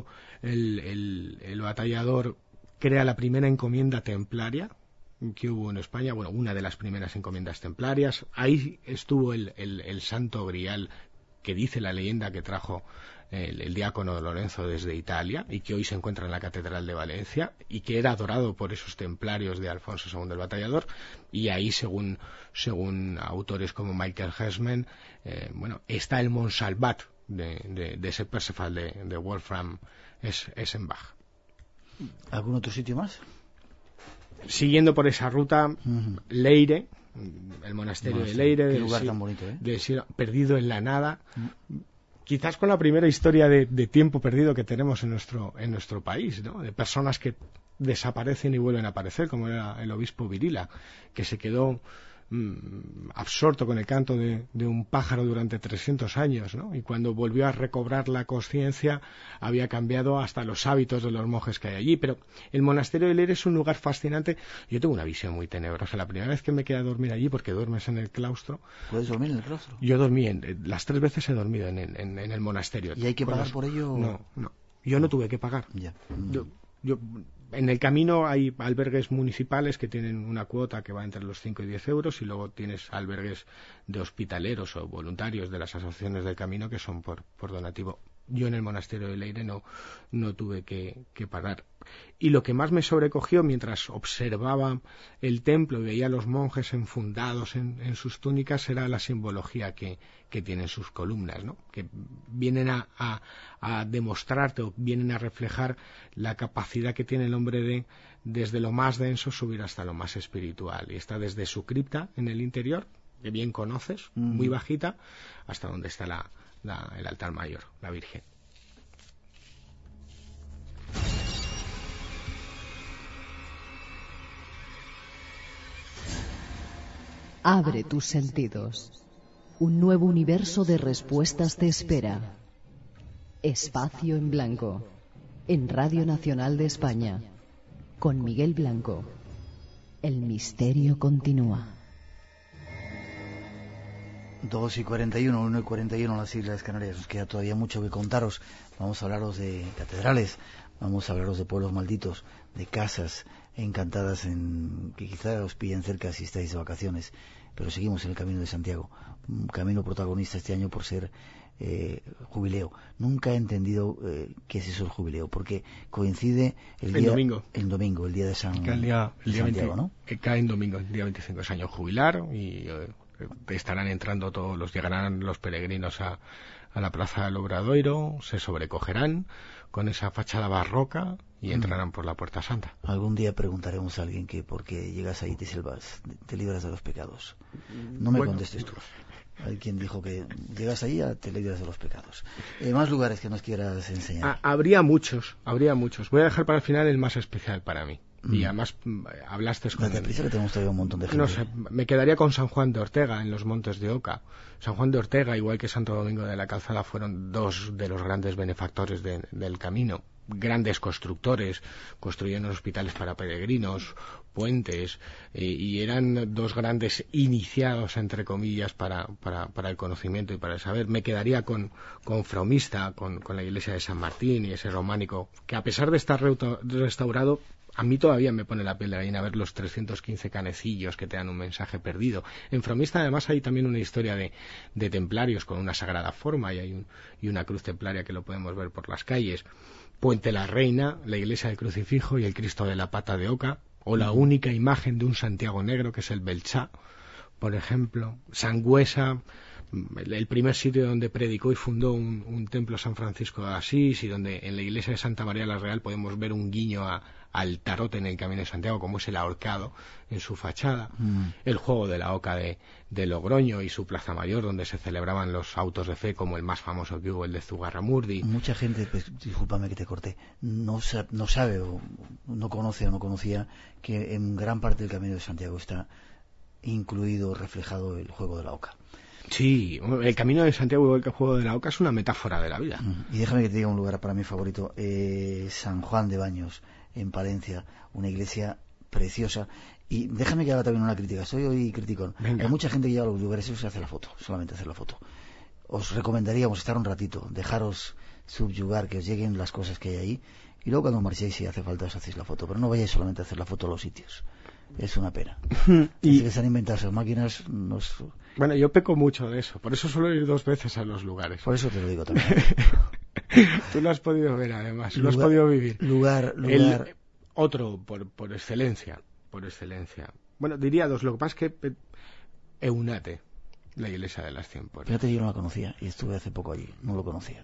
el batallador, crea la primera encomienda templaria que hubo en España, bueno, una de las primeras encomiendas templarias. Ahí estuvo el Santo Grial, que dice la leyenda que trajo el diácono Lorenzo desde Italia y que hoy se encuentra en la Catedral de Valencia y que era adorado por esos templarios de Alfonso II el Batallador. Y ahí, según autores como Michael Hersman, está el Montsalvat de ese Perceval de Wolfram Essenbach. ¿Algún otro sitio más? Siguiendo por esa ruta, Leire, el monasterio de Leire, qué lugar tan bonito, perdido en la nada, quizás con la primera historia de tiempo perdido que tenemos en nuestro país, ¿no? De personas que desaparecen y vuelven a aparecer, como era el obispo Virila, que se quedó absorto con el canto de un pájaro durante 300 años, ¿no? Y cuando volvió a recobrar la conciencia había cambiado hasta los hábitos de los monjes que hay allí. Pero el monasterio de Leire es un lugar fascinante. Yo tengo una visión muy tenebrosa. La primera vez que me quedé a dormir allí, porque duermes en el claustro. ¿Puedes dormir en el claustro? Yo dormí las 3 veces he dormido en el monasterio. ¿Y hay que pagar por ello? No. Yo no tuve que pagar. Ya. Yo en el camino hay albergues municipales que tienen una cuota que va entre los 5 y 10 euros, y luego tienes albergues de hospitaleros o voluntarios de las asociaciones del camino que son por donativo. Yo en el monasterio de Leire no tuve que pagar. Y lo que más me sobrecogió mientras observaba el templo y veía a los monjes enfundados en sus túnicas era la simbología que tienen sus columnas, ¿no? Que vienen a demostrarte o vienen a reflejar la capacidad que tiene el hombre de, desde lo más denso, subir hasta lo más espiritual. Y está desde su cripta en el interior, que bien conoces, muy bajita, hasta donde está el altar mayor, la Virgen. Abre tus sentidos. Un nuevo universo de respuestas te espera. Espacio en Blanco, en Radio Nacional de España, con Miguel Blanco. El misterio continúa. 2:41, 1:41 en las Islas Canarias. Nos queda todavía mucho que contaros. Vamos a hablaros de catedrales, vamos a hablaros de pueblos malditos, de casas encantadas que quizá os pillen cerca si estáis de vacaciones, pero seguimos en el Camino de Santiago, un camino protagonista este año por ser jubileo. Nunca he entendido qué es eso el jubileo, porque coincide el domingo, el día de San Santiago, 20, ¿no? Que cae en domingo, el día 25 es año jubilar y estarán entrando llegarán los peregrinos a la Plaza del Obradoiro, se sobrecogerán con esa fachada barroca y entrarán por la Puerta Santa. Algún día preguntaremos a alguien que por qué llegas ahí te libras de los pecados. No me contestes tú. Hay quien dijo que llegas ahí te libras de los pecados. Más lugares que nos quieras enseñar. Habría muchos. Voy a dejar para el final el más especial para mí. Y además hablaste con que tenemos todavía un montón de gente. No sé, me quedaría con San Juan de Ortega en los Montes de Oca. San Juan de Ortega, igual que Santo Domingo de la Calzada, fueron dos de los grandes benefactores del camino, grandes constructores, construyeron hospitales para peregrinos, puentes, y eran dos grandes iniciados, entre comillas, para el conocimiento y para el saber. Me quedaría con Fromista, con la iglesia de San Martín y ese románico, que a pesar de estar restaurado, a mí todavía me pone la piel de gallina ver los 315 canecillos que te dan un mensaje perdido. En Fromista además hay también una historia de templarios con una sagrada forma y una cruz templaria que lo podemos ver por las calles. Puente la Reina, la iglesia del Crucifijo y el Cristo de la Pata de Oca, o la única imagen de un Santiago negro que es el Belchá, por ejemplo. Sangüesa, el primer sitio donde predicó y fundó un templo San Francisco de Asís, y donde en la iglesia de Santa María la Real podemos ver un guiño al tarot en el Camino de Santiago, como es el ahorcado en su fachada. El juego de la Oca de Logroño y su Plaza Mayor, donde se celebraban los autos de fe, como el más famoso que hubo, el de Zugarramurdi. Mucha gente, pues, discúlpame que te corté, no sabe o no conoce o no conocía que en gran parte del Camino de Santiago está incluido, reflejado el juego de la Oca. Sí, el Camino de Santiago, igual que el juego de la Oca, es una metáfora de la vida. Y déjame que te diga un lugar para mí favorito, San Juan de Baños, en Palencia, una iglesia preciosa. Y déjame que haga también una crítica, soy hoy criticón. Hay mucha gente que llega a los lugares y se hace la foto, solamente hacer la foto. Os recomendaríamos estar un ratito, dejaros subyugar, que os lleguen las cosas que hay ahí, y luego cuando marchéis, si hace falta, os hacéis la foto, pero no vayáis solamente a hacer la foto a los sitios. Es una pena. Y que se han inventado esas máquinas. Bueno, yo peco mucho de eso, por eso suelo ir 2 veces a los lugares. Por eso te lo digo también. Tú lo has podido ver, además, lo has podido vivir. Lugar. Otro, por excelencia. Bueno, diría 2, lo que pasa es que Eunate, la iglesia de las 100 puertas. Fíjate, yo no la conocía y estuve hace poco allí, no lo conocía.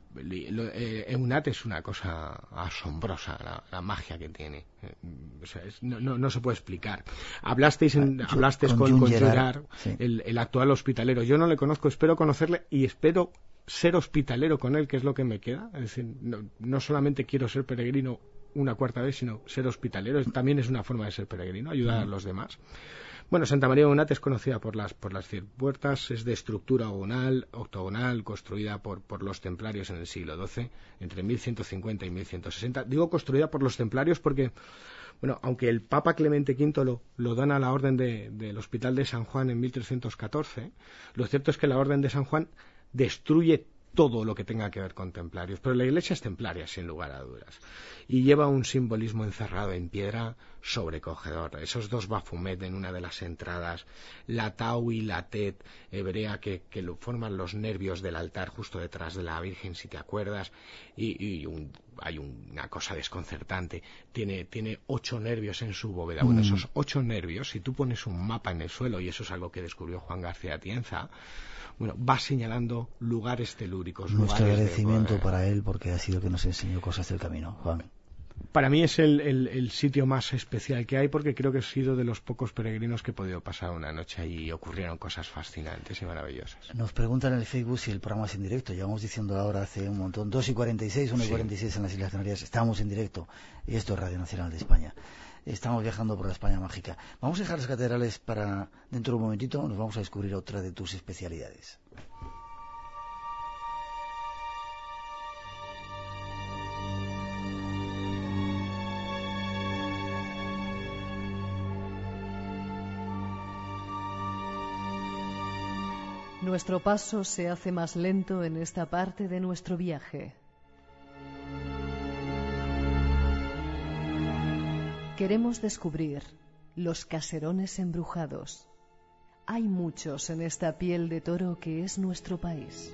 Eunate es una cosa asombrosa, la magia que tiene. O sea, no se puede explicar. Hablaste con Gerard, sí. el actual hospitalero. Yo no le conozco, espero conocerle y espero ser hospitalero con él, que es lo que me queda. Es decir, no solamente quiero ser peregrino una cuarta vez, sino ser hospitalero. También es una forma de ser peregrino, ayudar a los demás. Bueno, Santa María de Eunate es conocida por las 100 puertas, es de estructura octogonal, construida por los templarios en el siglo XII, entre 1150 y 1160. Digo construida por los templarios porque, bueno, aunque el Papa Clemente V lo dan a la Orden del Hospital de San Juan en 1314, lo cierto es que la Orden de San Juan destruye todo lo que tenga que ver con templarios, pero la iglesia es templaria, sin lugar a dudas, y lleva un simbolismo encerrado en piedra sobrecogedor. Esos 2 Baphomet en una de las entradas, la Tau y la Tet hebrea que lo forman los nervios del altar justo detrás de la Virgen, si te acuerdas, hay una cosa desconcertante, tiene 8 nervios en su bóveda. Bueno, esos 8 nervios, si tú pones un mapa en el suelo, y eso es algo que descubrió Juan García Atienza, bueno, va señalando lugares telúricos. Nuestro agradecimiento para él, porque ha sido que nos enseñó cosas del camino, Juan. Para mí es el sitio más especial que hay, porque creo que he sido de los pocos peregrinos que he podido pasar una noche allí y ocurrieron cosas fascinantes y maravillosas. Nos preguntan en el Facebook si el programa es en directo. Llevamos diciendo ahora hace un montón, 2:46, 1:46 en las Islas Canarias. Estamos en directo y esto es Radio Nacional de España. Estamos viajando por la España mágica. Vamos a dejar las catedrales para dentro de un momentito. Nos vamos a descubrir otra de tus especialidades. Nuestro paso se hace más lento en esta parte de nuestro viaje. Queremos descubrir los caserones embrujados. Hay muchos en esta piel de toro que es nuestro país.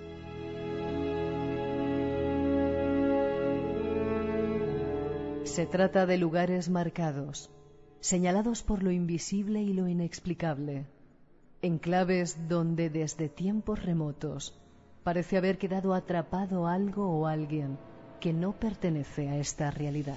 Se trata de lugares marcados, señalados por lo invisible y lo inexplicable. Enclaves donde desde tiempos remotos parece haber quedado atrapado algo o alguien que no pertenece a esta realidad.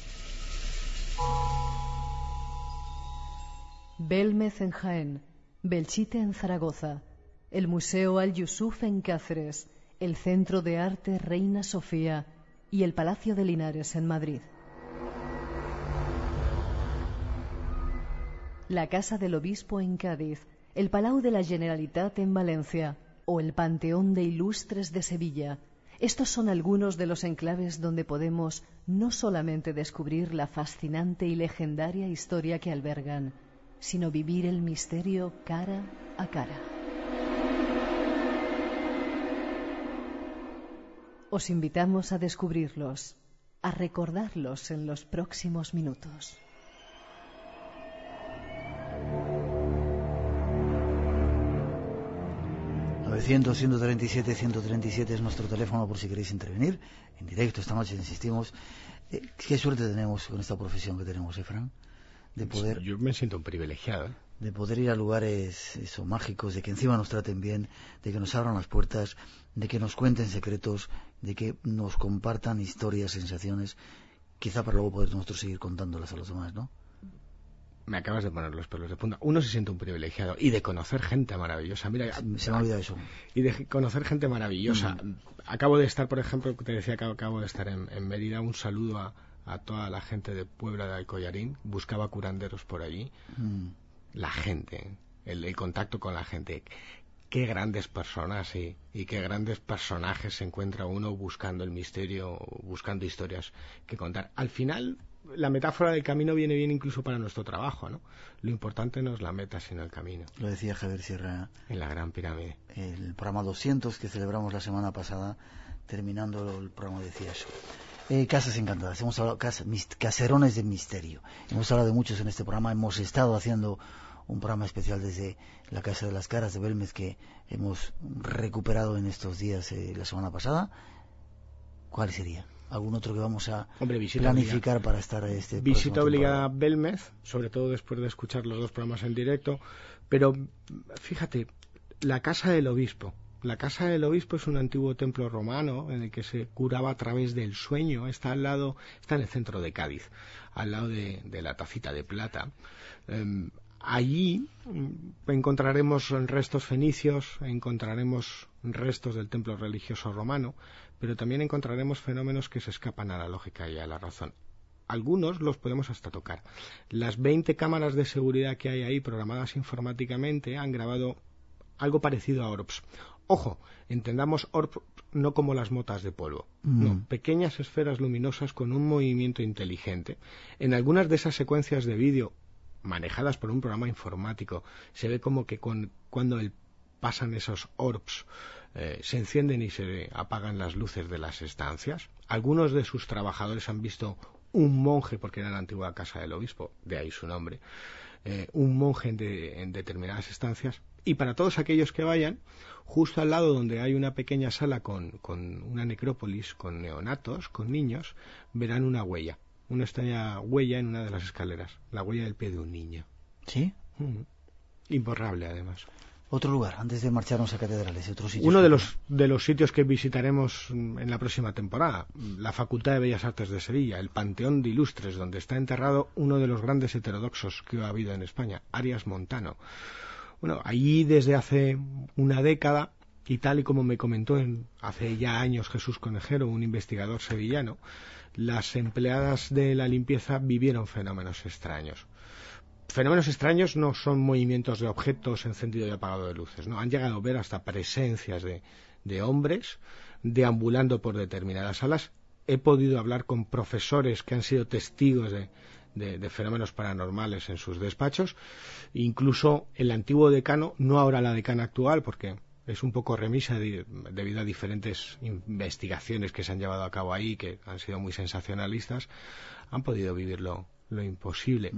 Belmez en Jaén, Belchite en Zaragoza, el Museo Al-Yusuf en Cáceres, el Centro de Arte Reina Sofía y el Palacio de Linares en Madrid. La Casa del Obispo en Cádiz, el Palau de la Generalitat en Valencia o el Panteón de Ilustres de Sevilla. Estos son algunos de los enclaves donde podemos no solamente descubrir la fascinante y legendaria historia que albergan, sino vivir el misterio cara a cara. Os invitamos a descubrirlos, a recordarlos en los próximos minutos. 900-137-137 es nuestro teléfono por si queréis intervenir. En directo esta noche, insistimos. Qué suerte tenemos con esta profesión que tenemos, Fran, de poder... Yo me siento un privilegiado. De poder ir a lugares mágicos, de que encima nos traten bien, de que nos abran las puertas, de que nos cuenten secretos, de que nos compartan historias, sensaciones, quizá para luego poder nosotros seguir contándolas a los demás, ¿no? Me acabas de poner los pelos de punta. Uno se siente un privilegiado y de conocer gente maravillosa. Mira, se me ha olvidado eso. Y de conocer gente maravillosa. Acabo de estar, por ejemplo, te decía que acabo de estar en Mérida. Un saludo a toda la gente de Puebla de Alcoyarín. Buscaba curanderos por allí. La gente, el contacto con la gente. Qué grandes personas y qué grandes personajes se encuentra uno buscando el misterio, buscando historias que contar. Al final, la metáfora del camino viene bien incluso para nuestro trabajo, ¿no? Lo importante no es la meta, sino el camino. Lo decía Javier Sierra en la Gran Pirámide. El programa 200 que celebramos la semana pasada, terminando el programa, decía eso. Casas encantadas, hemos hablado caserones de misterio. Hemos hablado de muchos en este programa, hemos estado haciendo un programa especial desde la Casa de las Caras de Belmez que hemos recuperado en estos días la semana pasada. ¿Cuál sería? ¿Algún otro que vamos a planificar para estar visita obligada a Belmez, sobre todo después de escuchar los dos programas en directo? Pero fíjate, la Casa del Obispo. La Casa del Obispo es un antiguo templo romano en el que se curaba a través del sueño. Está en el centro de Cádiz, al lado de la Tacita de Plata. Allí encontraremos restos fenicios, encontraremos restos del templo religioso romano, pero también encontraremos fenómenos que se escapan a la lógica y a la razón. Algunos los podemos hasta tocar. Las 20 cámaras de seguridad que hay ahí programadas informáticamente han grabado algo parecido a orbs. Ojo, entendamos orbs no como las motas de polvo, no, pequeñas esferas luminosas con un movimiento inteligente. En algunas de esas secuencias de vídeo manejadas por un programa informático, se ve como que cuando pasan esos orbs, se encienden y se apagan las luces de las estancias. Algunos de sus trabajadores han visto un monje, porque era la antigua Casa del Obispo, de ahí su nombre, un monje en determinadas estancias. Y para todos aquellos que vayan, justo al lado donde hay una pequeña sala con una necrópolis, con neonatos, con niños, verán una huella. Una extraña huella en una de las escaleras, la huella del pie de un niño. ¿Sí? Imborrable, además. Otro lugar, antes de marcharnos a catedrales, otros sitios. Uno de los sitios que visitaremos en la próxima temporada, la Facultad de Bellas Artes de Sevilla, el Panteón de Ilustres, donde está enterrado uno de los grandes heterodoxos que ha habido en España, Arias Montano. Bueno, allí desde hace una década, y tal y como me comentó hace ya años Jesús Conejero, un investigador sevillano, las empleadas de la limpieza vivieron fenómenos extraños. Fenómenos extraños no son movimientos de objetos encendido y apagado de luces, ¿no? Han llegado a ver hasta presencias de hombres deambulando por determinadas salas. He podido hablar con profesores que han sido testigos de fenómenos paranormales en sus despachos. Incluso el antiguo decano, no ahora la decana actual, porque es un poco remisa debido a diferentes investigaciones que se han llevado a cabo ahí, que han sido muy sensacionalistas, han podido vivir lo imposible.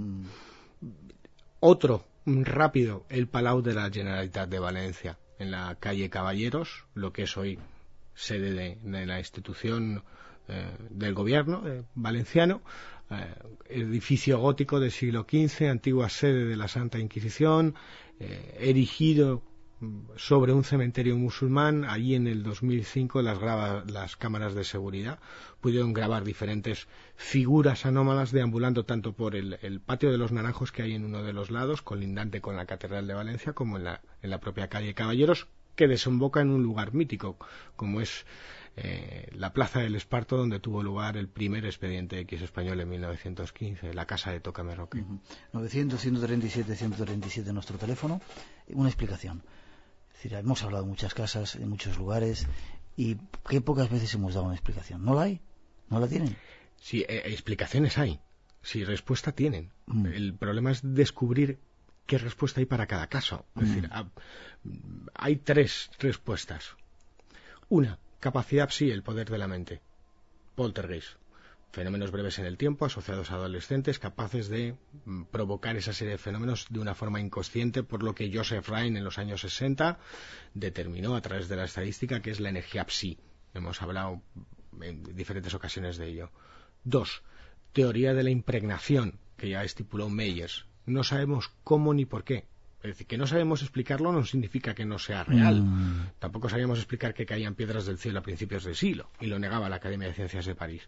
Otro, rápido, el Palau de la Generalitat de Valencia, en la calle Caballeros, lo que es hoy sede de la institución del gobierno valenciano, edificio gótico del siglo XV, antigua sede de la Santa Inquisición, erigido sobre un cementerio musulmán. Allí en el 2005 las cámaras de seguridad pudieron grabar diferentes figuras anómalas deambulando tanto por el patio de los Naranjos que hay en uno de los lados, colindante con la Catedral de Valencia, como en la propia calle Caballeros, que desemboca en un lugar mítico, como es la Plaza del Esparto, donde tuvo lugar el primer expediente X español en 1915, la casa de Tócame Roque. 900-137-137 nuestro teléfono. Una explicación. Es decir, hemos hablado de muchas casas, en muchos lugares, y qué pocas veces hemos dado una explicación. ¿No la hay? ¿No la tienen? Sí, explicaciones hay. Sí, respuesta tienen. El problema es descubrir qué respuesta hay para cada caso. Es decir, hay 3 respuestas. Una, capacidad psi, el poder de la mente. Poltergeist. Fenómenos breves en el tiempo asociados a adolescentes capaces de provocar esa serie de fenómenos de una forma inconsciente, por lo que Joseph Ryan en los años 60 determinó a través de la estadística que es la energía psi. Hemos hablado en diferentes ocasiones de ello. 2. Teoría de la impregnación, que ya estipuló Meyers. No sabemos cómo ni por qué. Es decir, que no sabemos explicarlo no significa que no sea real. Tampoco sabíamos explicar que caían piedras del cielo a principios del siglo, y lo negaba la Academia de Ciencias de París.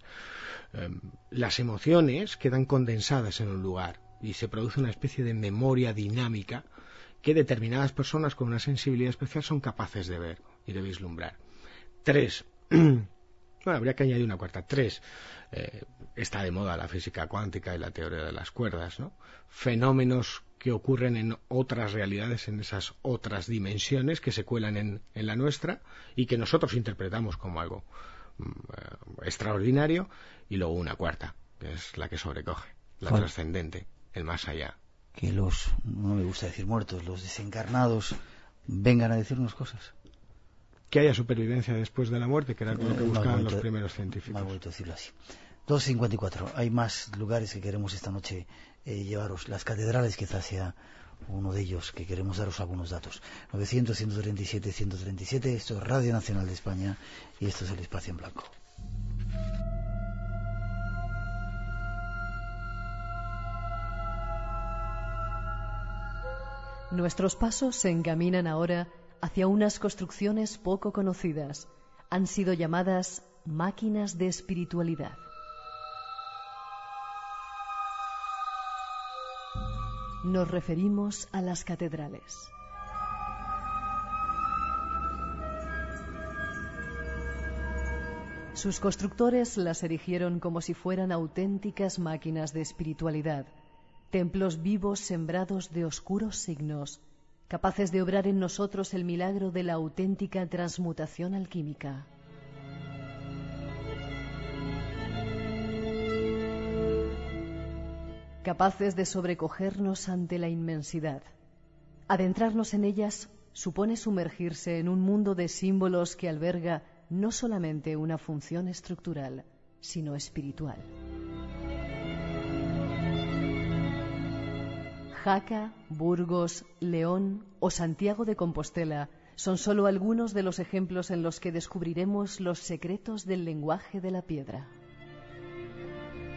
Las emociones quedan condensadas en un lugar y se produce una especie de memoria dinámica que determinadas personas con una sensibilidad especial son capaces de ver y de vislumbrar. 3. Bueno, habría que añadir una cuarta. 3. Está de moda la física cuántica y la teoría de las cuerdas, ¿no? Fenómenos que ocurren en otras realidades, en esas otras dimensiones que se cuelan en la nuestra y que nosotros interpretamos como algo extraordinario. Y luego una cuarta, que es la que sobrecoge, la trascendente, el más allá. Que no me gusta decir muertos, los desencarnados vengan a decirnos cosas. Que haya supervivencia después de la muerte, que era lo que buscaban los primeros científicos. Me ha vuelto a decirlo así. 2:54. Hay más lugares que queremos esta noche llevaros. Las catedrales quizás sea uno de ellos, que queremos daros algunos datos. 900-137-137. Esto es Radio Nacional de España y esto es el Espacio en Blanco. Nuestros pasos se encaminan ahora hacia unas construcciones poco conocidas. Han sido llamadas máquinas de espiritualidad. Nos referimos a las catedrales. Sus constructores las erigieron como si fueran auténticas máquinas de espiritualidad, templos vivos sembrados de oscuros signos, capaces de obrar en nosotros el milagro de la auténtica transmutación alquímica. Capaces de sobrecogernos ante la inmensidad. Adentrarnos en ellas supone sumergirse en un mundo de símbolos que alberga no solamente una función estructural, sino espiritual. Jaca, Burgos, León o Santiago de Compostela son solo algunos de los ejemplos en los que descubriremos los secretos del lenguaje de la piedra.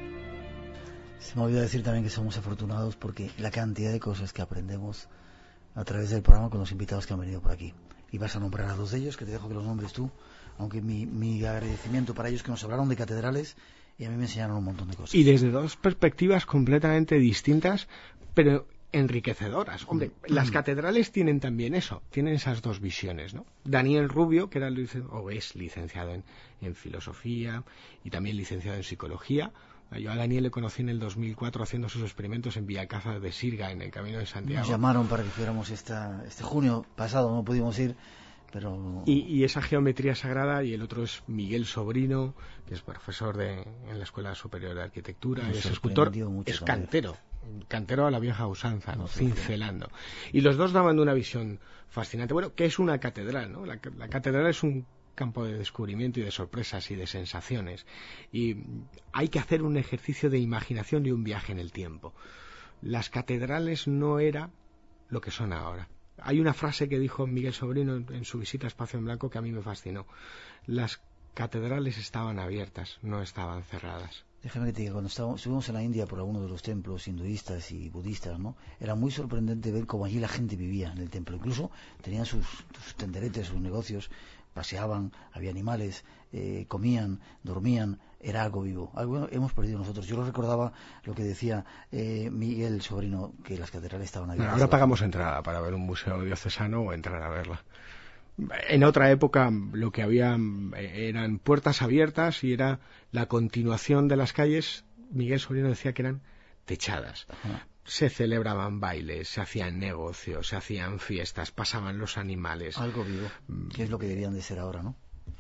Se me olvidó decir también que somos afortunados porque la cantidad de cosas que aprendemos a través del programa con los invitados que han venido por aquí. Y vas a nombrar a dos de ellos, que te dejo que los nombres tú, aunque mi agradecimiento para ellos que nos hablaron de catedrales y a mí me enseñaron un montón de cosas. Y desde dos perspectivas completamente distintas, pero enriquecedoras. Hombre, las catedrales tienen también eso, tienen esas dos visiones, ¿no? Daniel Rubio, que era es licenciado en filosofía y también licenciado en psicología. Yo a Daniel le conocí en el 2004 haciendo sus experimentos en Villalcázar de Sirga, en el Camino de Santiago. Nos llamaron para que fuéramos este junio pasado, no pudimos ir, pero... Y esa geometría sagrada, y el otro es Miguel Sobrino, que es profesor en la Escuela Superior de Arquitectura, es escultor, es cantero a la vieja usanza, ¿no? Cincelando. Y los dos daban de una visión fascinante. Bueno, ¿qué es una catedral, no? La catedral es un campo de descubrimiento y de sorpresas y de sensaciones, y hay que hacer un ejercicio de imaginación y un viaje en el tiempo. Las catedrales no era lo que son ahora. Hay una frase que dijo Miguel Sobrino en su visita a Espacio en Blanco que a mí me fascinó: las catedrales estaban abiertas, no estaban cerradas. Déjame que te diga, cuando estuvimos en la India por algunos de los templos hinduistas y budistas, ¿no? Era muy sorprendente ver cómo allí la gente vivía en el templo. Incluso tenían sus tenderetes, sus negocios, paseaban, había animales, comían, dormían, era algo vivo. Algo hemos perdido nosotros. Yo lo recordaba lo que decía Miguel Sobrino, que las catedrales estaban abiertas. Ahora pagamos entrada para ver un museo diocesano o entrar a verla. En otra época lo que había eran puertas abiertas y era la continuación de las calles. Miguel Sobrino decía que eran techadas. Ajá. Se celebraban bailes, se hacían negocios, se hacían fiestas, pasaban los animales. Algo vivo, que es lo que deberían de ser ahora, ¿no?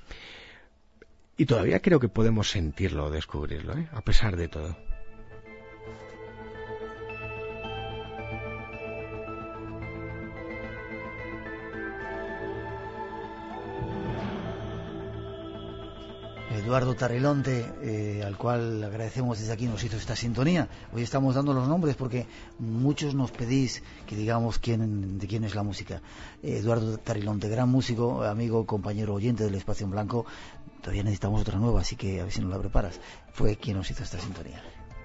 Y todavía creo que podemos sentirlo o descubrirlo, a pesar de todo. Eduardo Tarilonte, al cual agradecemos desde aquí, nos hizo esta sintonía. Hoy estamos dando los nombres porque muchos nos pedís que digamos de quién es la música. Eduardo Tarilonte, gran músico, amigo, compañero, oyente del Espacio en Blanco. Todavía necesitamos otra nueva, así que a ver si nos la preparas. Fue quien nos hizo esta sintonía.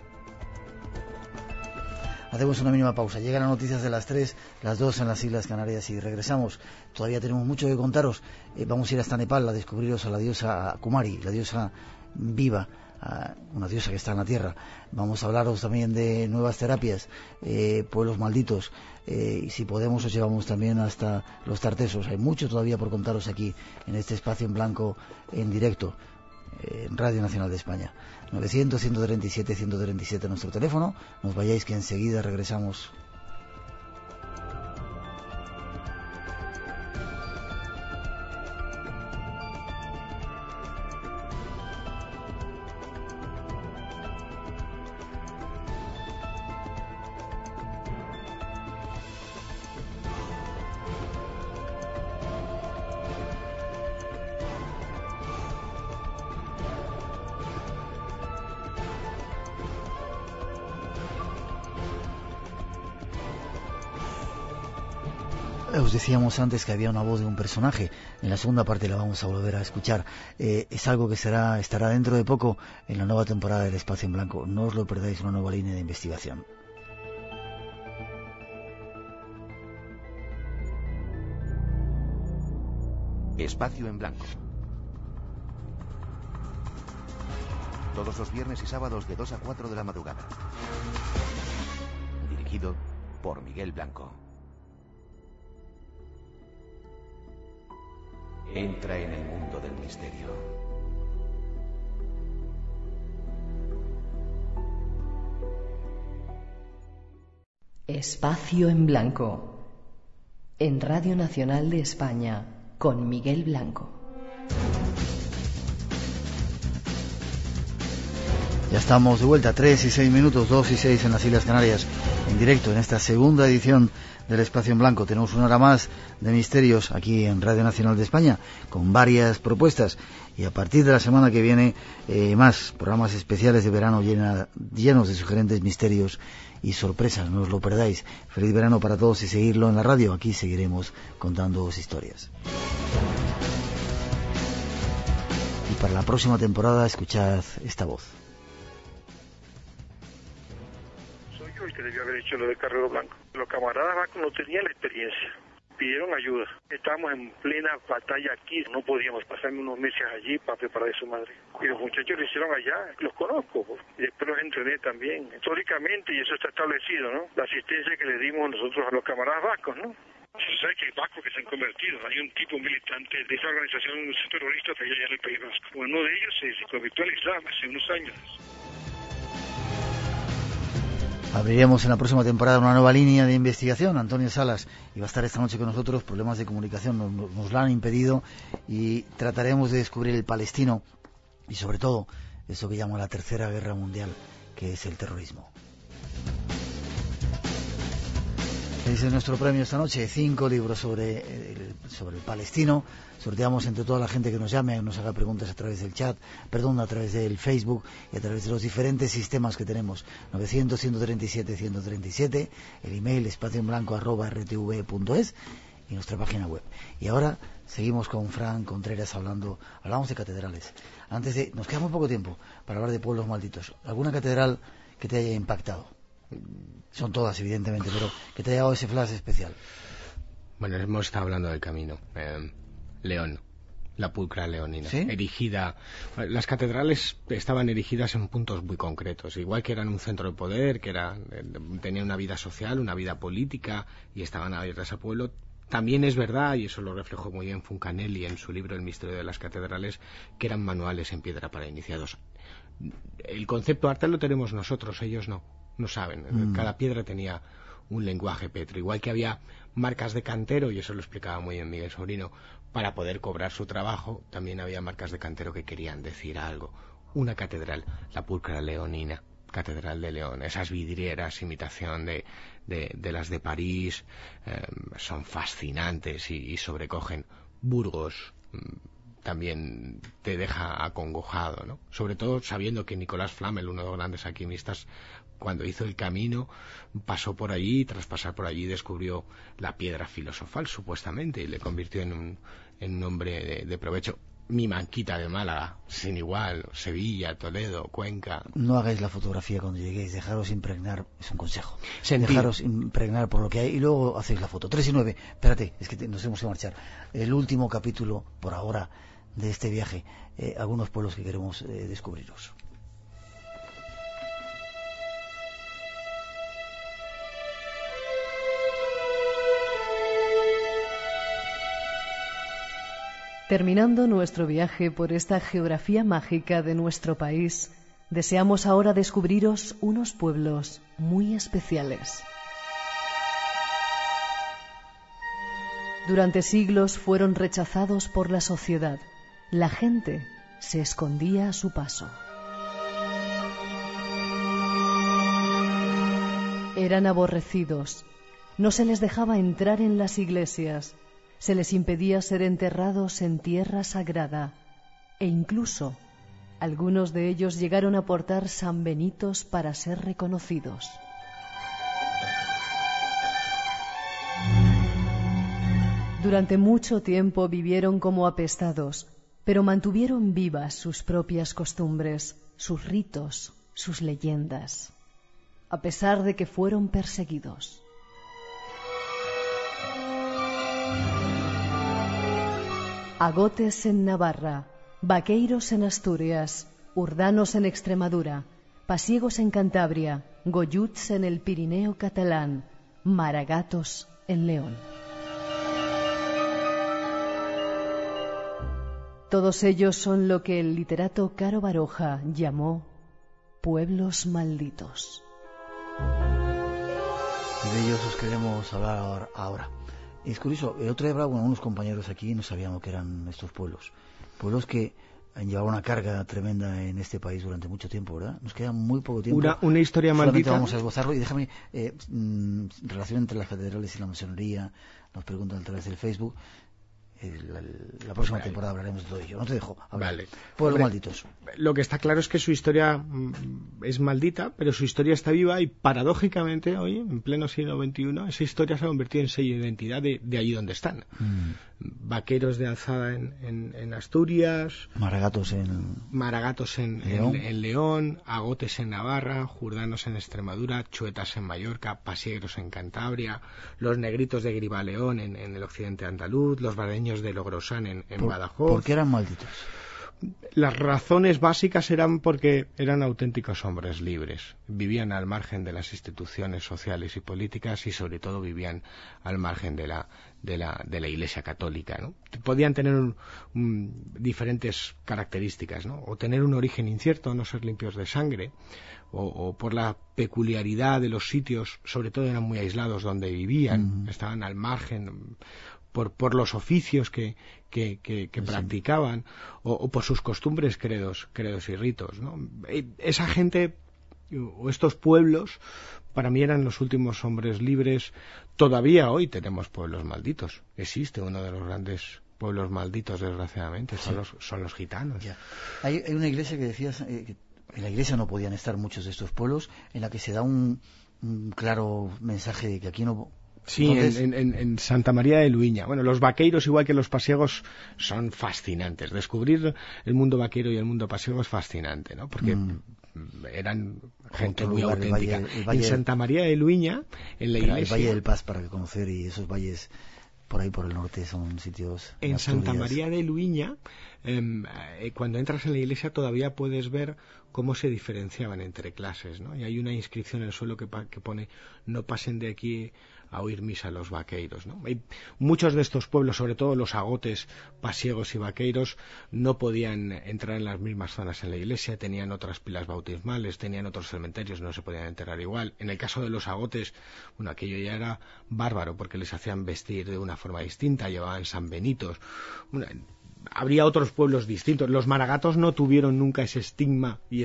Hacemos una mínima pausa. Llegan las noticias de las 3, las 2 en las Islas Canarias y regresamos. Todavía tenemos mucho que contaros. Vamos a ir hasta Nepal a descubriros a la diosa Kumari, la diosa viva, una diosa que está en la tierra. Vamos a hablaros también de nuevas terapias, pueblos malditos. Y si podemos os llevamos también hasta los Tartesos. Hay mucho todavía por contaros aquí en este Espacio en Blanco en directo en Radio Nacional de España. 900-137-137 nuestro teléfono. No os vayáis que enseguida regresamos. Os decíamos antes que había una voz de un personaje. En la segunda parte la vamos a volver a escuchar. Es algo que estará dentro de poco en la nueva temporada del Espacio en Blanco. No os lo perdáis, una nueva línea de investigación. Espacio en Blanco. Todos los viernes y sábados de 2 a 4 de la madrugada. Dirigido por Miguel Blanco. Entra en el mundo del misterio. Espacio en Blanco. En Radio Nacional de España, con Miguel Blanco. Ya estamos de vuelta, 3 y 6 minutos, 2 y 6 en las Islas Canarias, en directo en esta segunda edición del Espacio en Blanco. Tenemos una hora más de misterios aquí en Radio Nacional de España, con varias propuestas, y a partir de la semana que viene más programas especiales de verano llenos de sugerentes misterios y sorpresas. No os lo perdáis. Feliz verano para todos y seguirlo en la radio. Aquí seguiremos contándoos historias. Y para la próxima temporada escuchad esta voz. Soy yo, que debió haber hecho lo de Carrero Blanco. Los camaradas vascos no tenían la experiencia, pidieron ayuda. Estábamos en plena batalla aquí, no podíamos pasarme unos meses allí para preparar a su madre. Y los muchachos lo hicieron allá, los conozco, y después los entrené también. Históricamente, y eso está establecido, ¿no? La asistencia que le dimos nosotros a los camaradas vascos, ¿no? Se sabe que hay vascos que se han convertido. Hay un tipo militante de esa organización terrorista que hay allá en el País Vasco. Uno de ellos se convirtió al Islam hace unos años. Abriremos en la próxima temporada una nueva línea de investigación. Antonio Salas iba a estar esta noche con nosotros. Problemas de comunicación nos lo han impedido y trataremos de descubrir el palestino y sobre todo eso que llamo la Tercera Guerra Mundial, que es el terrorismo. Ese es nuestro premio esta noche, 5 libros sobre el palestino. Sorteamos entre toda la gente que nos llame, nos haga preguntas a través del chat, a través del Facebook y a través de los diferentes sistemas que tenemos. 900-137-137, el email espacioenblanco@rtv.es y nuestra página web. Y ahora seguimos con Fran Contreras hablamos de catedrales. Nos queda muy poco tiempo para hablar de pueblos malditos. ¿Alguna catedral que te haya impactado? Son todas, evidentemente, pero que te haya dado ese flash especial. Bueno, hemos estado hablando del camino. León, la pulcra leonina, ¿sí? Erigida. Las catedrales estaban erigidas en puntos muy concretos, igual que eran un centro de poder, que tenían una vida social, una vida política y estaban abiertas al pueblo. También es verdad, y eso lo reflejó muy bien Funcanelli en su libro El misterio de las catedrales, que eran manuales en piedra para iniciados. El concepto arte lo tenemos nosotros, ellos no saben. Cada piedra tenía un lenguaje petro, igual que había marcas de cantero, y eso lo explicaba muy bien Miguel Sobrino, para poder cobrar su trabajo, también había marcas de cantero que querían decir algo. Una catedral, la pulcra leonina, Catedral de León, esas vidrieras, imitación de las de París, son fascinantes y sobrecogen. Burgos también te deja acongojado, ¿no? Sobre todo sabiendo que Nicolás Flamel, uno de los grandes alquimistas, cuando hizo el camino, pasó por allí y tras pasar por allí descubrió la piedra filosofal, supuestamente, y le convirtió en un hombre de provecho. Mi Manquita de Málaga, sin igual, Sevilla, Toledo, Cuenca. No hagáis la fotografía cuando lleguéis, dejaros impregnar, es un consejo. Sentir. Dejaros impregnar por lo que hay y luego hacéis la foto. 3 y 9, espérate, es que nos tenemos que marchar. El último capítulo, por ahora, de este viaje, algunos pueblos que queremos descubriros. Terminando nuestro viaje por esta geografía mágica de nuestro país, deseamos ahora descubriros unos pueblos muy especiales. Durante siglos fueron rechazados por la sociedad. La gente se escondía a su paso. Eran aborrecidos. No se les dejaba entrar en las iglesias. Se les impedía ser enterrados en tierra sagrada. E incluso algunos de ellos llegaron a portar sanbenitos para ser reconocidos. Durante mucho tiempo vivieron como apestados, pero mantuvieron vivas sus propias costumbres, sus ritos, sus leyendas, a pesar de que fueron perseguidos. Agotes en Navarra, vaqueiros en Asturias, urdanos en Extremadura, pasiegos en Cantabria, golluts en el Pirineo catalán, maragatos en León. Todos ellos son lo que el literato Caro Baroja llamó pueblos malditos. Y de ellos os queremos hablar ahora. Es curioso, el otro día hablaba con unos compañeros aquí y no sabíamos que eran estos pueblos. Pueblos que han llevado una carga tremenda en este país durante mucho tiempo, ¿verdad? Nos queda muy poco tiempo. Una historia solamente maldita. Vamos a esbozarlo y déjame, relación entre las catedrales y la masonería, nos preguntan a través del Facebook. La próxima temporada hablaremos de todo ello. No te dejo hablar. Vale. Pueblos malditos. Lo que está claro es que su historia es maldita, pero su historia está viva y paradójicamente hoy, en pleno siglo XXI, esa historia se ha convertido en sello de identidad de allí donde están. Vaqueros de alzada en Asturias, Maragatos en León, agotes en Navarra, jurdanos en Extremadura, chuetas en Mallorca, pasiegros en Cantabria, los negritos de Gribaleón en el occidente andaluz, los bardeños de Logrosán en Badajoz. ¿Por qué eran malditos? Las razones básicas eran porque eran auténticos hombres libres, vivían al margen de las instituciones sociales y políticas y sobre todo vivían al margen de la Iglesia Católica, ¿no? Podían tener diferentes características, ¿no? O tener un origen incierto, no ser limpios de sangre, o por la peculiaridad de los sitios, sobre todo eran muy aislados donde vivían, estaban al margen, por los oficios que practicaban, o por sus costumbres, credos y ritos, ¿no? Esa gente o estos pueblos para mí eran los últimos hombres libres. Todavía hoy tenemos pueblos malditos. Existe uno de los grandes pueblos malditos, desgraciadamente, son los gitanos. Ya. Hay una iglesia que decías que en la iglesia no podían estar muchos de estos pueblos, en la que se da un claro mensaje de que aquí no. Sí, en Santa María de Luiña. Bueno, los vaqueiros, igual que los pasiegos, son fascinantes. Descubrir el mundo vaquero y el mundo pasiego es fascinante, ¿no? Porque eran gente muy auténtica. El valle en Santa María de Luiña, en la iglesia... El Valle del Paz, para conocer, y esos valles por ahí por el norte son sitios... En Santa María de Luiña, cuando entras en la iglesia todavía puedes ver cómo se diferenciaban entre clases, ¿no? Y hay una inscripción en el suelo que pone: no pasen de aquí a oír misa los vaqueiros, ¿no? Hay muchos de estos pueblos, sobre todo los agotes, pasiegos y vaqueiros, no podían entrar en las mismas zonas en la iglesia, tenían otras pilas bautismales, tenían otros cementerios, no se podían enterrar igual. En el caso de los agotes, bueno, aquello ya era bárbaro porque les hacían vestir de una forma distinta, llevaban sanbenitos. Habría otros pueblos distintos. Los maragatos no tuvieron nunca ese estigma y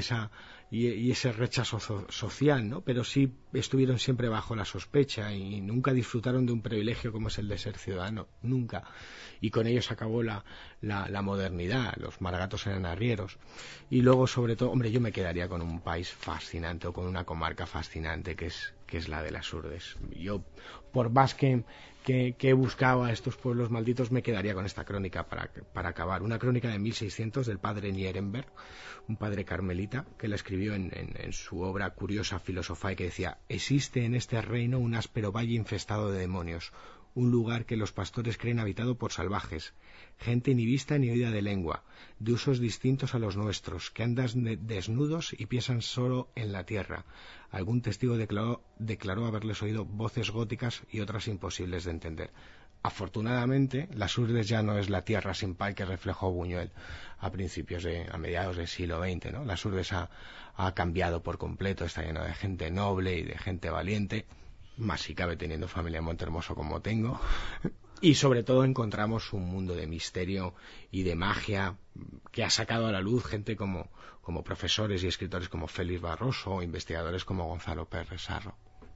ese rechazo social, ¿no? Pero sí estuvieron siempre bajo la sospecha y nunca disfrutaron de un privilegio como es el de ser ciudadano, nunca. Y con ellos acabó la modernidad. Los maragatos eran arrieros. Y luego, sobre todo, hombre, yo me quedaría con un país fascinante o con una comarca fascinante que es la de las Urdes. Yo, por más que he buscado a estos pueblos malditos, me quedaría con esta crónica para acabar. Una crónica de 1600 del padre Nierenberg, un padre carmelita, que la escribió en su obra Curiosa Filosofae, que decía: existe en este reino un áspero valle infestado de demonios, un lugar que los pastores creen habitado por salvajes, gente ni vista ni oída de lengua, de usos distintos a los nuestros, que andan desnudos y piensan solo en la tierra. Algún testigo declaró haberles oído voces góticas y otras imposibles de entender. Afortunadamente, las Urdes ya no es la tierra sin pan que reflejó Buñuel a mediados del siglo XX, ¿no? Las Urdes ha cambiado por completo, está lleno de gente noble y de gente valiente, más si cabe teniendo familia en Montehermoso como tengo. Y sobre todo encontramos un mundo de misterio y de magia que ha sacado a la luz gente como profesores y escritores como Félix Barroso o investigadores como Gonzalo Pérez Sarro.